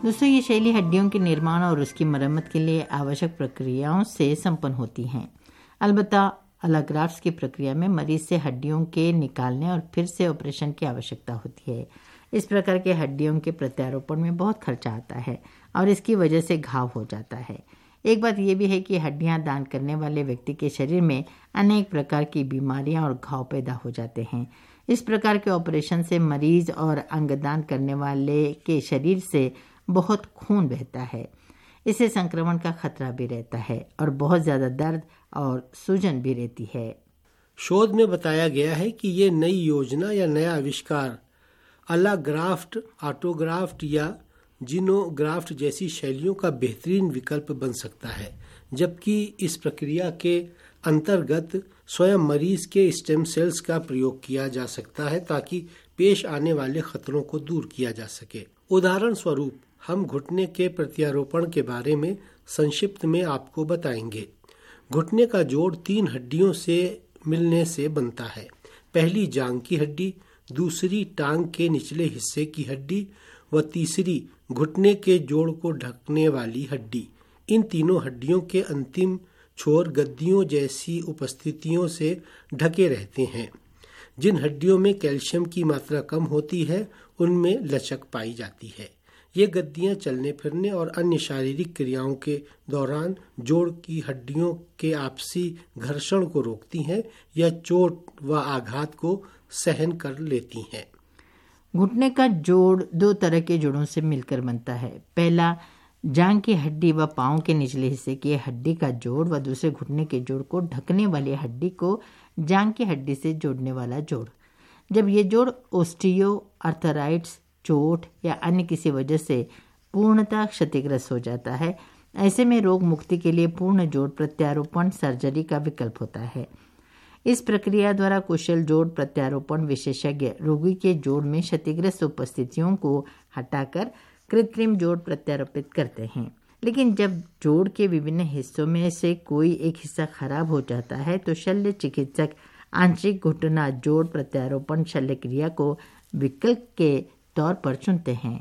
दोस्तों, ये शैली हड्डियों के निर्माण और उसकी मरम्मत के लिए आवश्यक प्रक्रियाओं से संपन्न होती हैं। अलबत्ता अलाग्राफ्ट की प्रक्रिया में मरीज से हड्डियों के निकालने और फिर से ऑपरेशन की आवश्यकता होती है। इस प्रकार के हड्डियों के प्रत्यारोपण में बहुत खर्चा आता है और इसकी वजह से घाव हो जाता है। एक बात यह भी है कि हड्डियां दान करने वाले व्यक्ति के शरीर में अनेक प्रकार की बीमारियां और घाव पैदा हो जाते हैं। इस प्रकार के ऑपरेशन से मरीज और अंगदान करने वाले के शरीर से बहुत खून बहता है। इससे संक्रमण का खतरा भी रहता है और बहुत ज़्यादा दर्द और सूजन भी रहती है। शोध में बताया गया है कि ये नई योजना या नया आविष्कार अलाग्राफ्ट, ऑटोग्राफ्ट या जीनोग्राफ्ट जैसी शैलियों का बेहतरीन विकल्प बन सकता है, जबकि इस प्रक्रिया के अंतर्गत स्वयं मरीज के स्टेम सेल्स का प्रयोग किया जा सकता है ताकि पेश आने वाले खतरों को दूर किया जा सके। उदाहरण स्वरूप हम घुटने के प्रत्यारोपण के बारे में संक्षिप्त में आपको बताएंगे। घुटने का जोड़ 3 हड्डियों से मिलने से बनता है। पहली जांघ की हड्डी, दूसरी टांग के निचले हिस्से की हड्डी व तीसरी घुटने के जोड़ को ढकने वाली हड्डी। इन तीनों हड्डियों के अंतिम छोर गद्दियों जैसी उपस्थितियों से ढके रहते हैं। जिन हड्डियों में कैल्शियम की मात्रा कम होती है उनमें लचक पाई जाती है। ये गद्दियां चलने फिरने और अन्य शारीरिक क्रियाओं के दौरान जोड़ की हड्डियों के आपसी घर्षण को रोकती हैं या चोट व आघात को सहन कर लेती हैं। घुटने का जोड़ 2 तरह के जोड़ों से मिलकर बनता है। पहला जांघ की हड्डी व पांव के निचले हिस्से की हड्डी का जोड़ व दूसरे घुटने के जोड़ को ढकने वाली हड्डी को जांघ की हड्डी से जोड़ने वाला जोड़। जब ये जोड़ ओस्टियो आर्थराइटिस, चोट या अन्य किसी वजह से पूर्णतः क्षतिग्रस्त हो जाता है, ऐसे में रोग मुक्ति के लिए पूर्ण जोड़ प्रत्यारोपण सर्जरी का विकल्प होता है। इस प्रक्रिया द्वारा कुशल जोड़ प्रत्यारोपण विशेषज्ञ रोगी के जोड़ में क्षतिग्रस्त उपस्थितियों को हटाकर कृत्रिम जोड़ प्रत्यारोपित करते हैं। लेकिन जब जोड़ के विभिन्न हिस्सों में से कोई एक हिस्सा खराब हो जाता है तो शल्य चिकित्सक आंशिक घुटना जोड़ प्रत्यारोपण शल्य क्रिया को विकल्प के तौर पर चुनते हैं।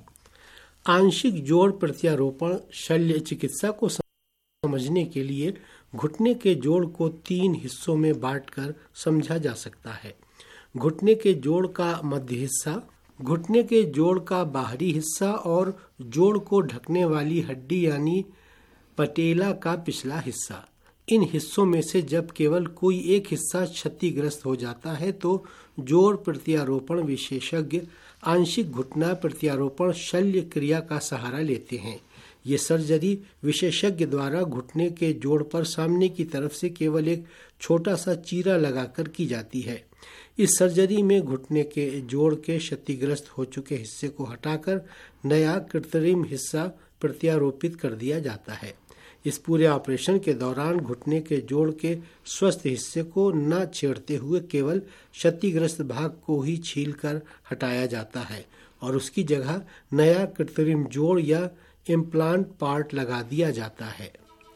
आंशिक जोड़ प्रत्यारोपण शल्य चिकित्सा को समझने के लिए घुटने के जोड़ को 3 हिस्सों में बांटकर समझा जा सकता है। घुटने के जोड़ का मध्य हिस्सा, घुटने के जोड़ का बाहरी हिस्सा और जोड़ को ढकने वाली हड्डी यानी पटेला का पिछला हिस्सा। इन हिस्सों में से जब केवल कोई एक हिस्सा क्षतिग्रस्त हो जाता है तो जोड़ प्रत्यारोपण विशेषज्ञ आंशिक घुटना प्रत्यारोपण शल्य क्रिया का सहारा लेते हैं। ये सर्जरी विशेषज्ञ द्वारा घुटने के जोड़ पर सामने की तरफ से केवल एक छोटा सा चीरा लगाकर की जाती है। इस सर्जरी में घुटने के जोड़ के क्षतिग्रस्त हो चुके हिस्से को हटाकर नया कृत्रिम हिस्सा प्रत्यारोपित कर दिया जाता है। इस पूरे ऑपरेशन के दौरान घुटने के जोड़ के स्वस्थ हिस्से को न छेड़ते हुए केवल क्षतिग्रस्त भाग को ही छीलकर हटाया जाता है और उसकी जगह नया कृत्रिम जोड़ या इम्प्लांट पार्ट लगा दिया जाता है।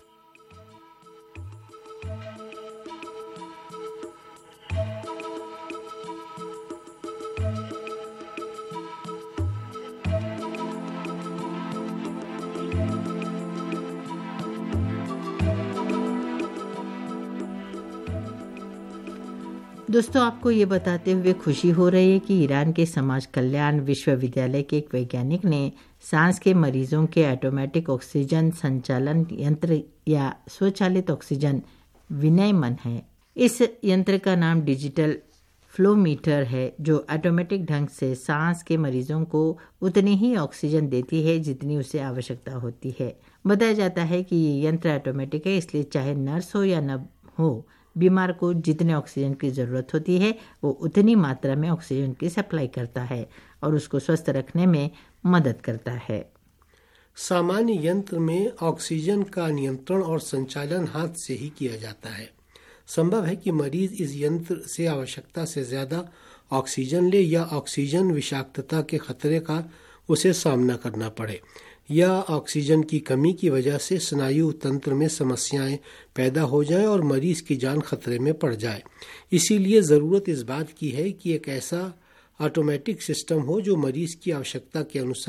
दोस्तों, आपको ये बताते हुए खुशी हो रही है कि ईरान के समाज कल्याण विश्वविद्यालय के एक वैज्ञानिक ने सांस के मरीजों के ऑटोमेटिक ऑक्सीजन संचालन यंत्र या स्वचालित ऑक्सीजन विनियमन है। इस यंत्र का नाम डिजिटल फ्लोमीटर है, जो ऑटोमेटिक ढंग से सांस के मरीजों को उतनी ही ऑक्सीजन देती है जितनी उसे आवश्यकता होती है। बताया जाता है कि ये यंत्र ऑटोमेटिक है, इसलिए चाहे नर्स हो या न हो, बीमार को जितने ऑक्सीजन की ज़रूरत होती है वो उतनी मात्रा में ऑक्सीजन की सप्लाई करता है और उसको स्वस्थ रखने में मदद करता है। सामान्य यंत्र में ऑक्सीजन का नियंत्रण और संचालन हाथ से ही किया जाता है। संभव है कि मरीज इस यंत्र से आवश्यकता से ज़्यादा ऑक्सीजन ले या ऑक्सीजन विषाक्तता के खतरे का उसे सामना करना पड़े या ऑक्सीजन की कमी की वजह से स्नायु तंत्र में समस्याएं पैदा हो जाएं और मरीज की जान खतरे में पड़ जाए। इसीलिए ज़रूरत इस बात की है कि एक ऐसा ऑटोमेटिक सिस्टम हो जो मरीज की आवश्यकता के अनुसार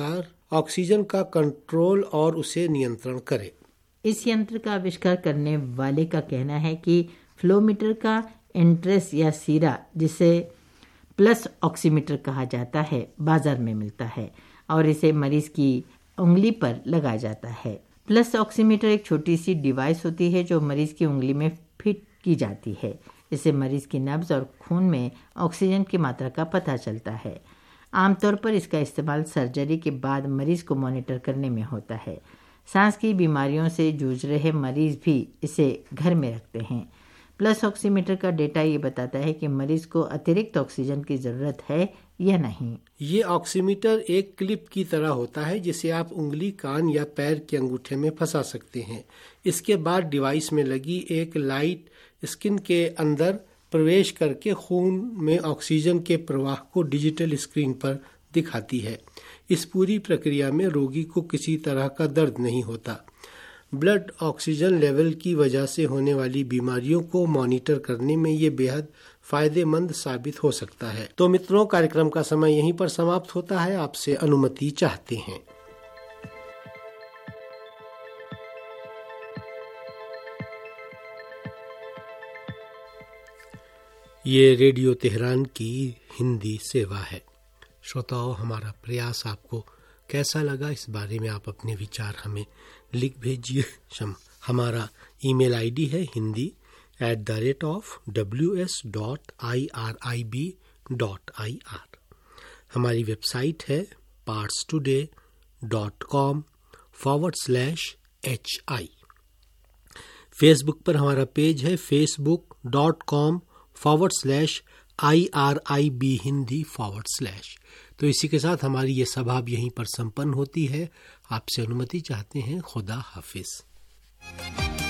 ऑक्सीजन का कंट्रोल और उसे नियंत्रण करे। इस यंत्र का आविष्कार करने वाले का कहना है कि फ्लोमीटर का इंट्रेस या सीरा, जिसे प्लस ऑक्सीमीटर कहा जाता है, बाजार में मिलता है और इसे मरीज की उंगली पर लगाया जाता है। प्लस ऑक्सीमीटर एक छोटी सी डिवाइस होती है जो मरीज की उंगली में फिट की जाती है। इससे मरीज की नब्ज और खून में ऑक्सीजन की मात्रा का पता चलता है। आमतौर पर इसका इस्तेमाल सर्जरी के बाद मरीज को मॉनिटर करने में होता है। सांस की बीमारियों से जूझ रहे मरीज भी इसे घर में रखते हैं। प्लस ऑक्सीमीटर का डेटा ये बताता है कि मरीज को अतिरिक्त ऑक्सीजन की जरूरत है या नहीं। ये ऑक्सीमीटर एक क्लिप की तरह होता है जिसे आप उंगली, कान या पैर के अंगूठे में फंसा सकते हैं। इसके बाद डिवाइस में लगी एक लाइट स्किन के अंदर प्रवेश करके खून में ऑक्सीजन के प्रवाह को डिजिटल स्क्रीन पर दिखाती है। इस पूरी प्रक्रिया में रोगी को किसी तरह का दर्द नहीं होता। ब्लड ऑक्सीजन लेवल की वजह से होने वाली बीमारियों को मॉनिटर करने में ये बेहद फायदेमंद साबित हो सकता है। तो मित्रों, कार्यक्रम का समय यहीं पर समाप्त होता है। आपसे अनुमति चाहते हैं। ये रेडियो तेहरान की हिंदी सेवा है। श्रोताओं, हमारा प्रयास आपको कैसा लगा, इस बारे में आप अपने विचार हमें लिख भेजिए। हमारा ईमेल आईडी है hindi@ws.irib.ir। हमारी वेबसाइट है partstoday.com/hi। फेसबुक पर हमारा पेज है facebook.com/IRIB हिंदी /। तो इसी के साथ हमारी ये सभा अब यहीं पर संपन्न होती है। आपसे अनुमति चाहते हैं। खुदा हाफिज।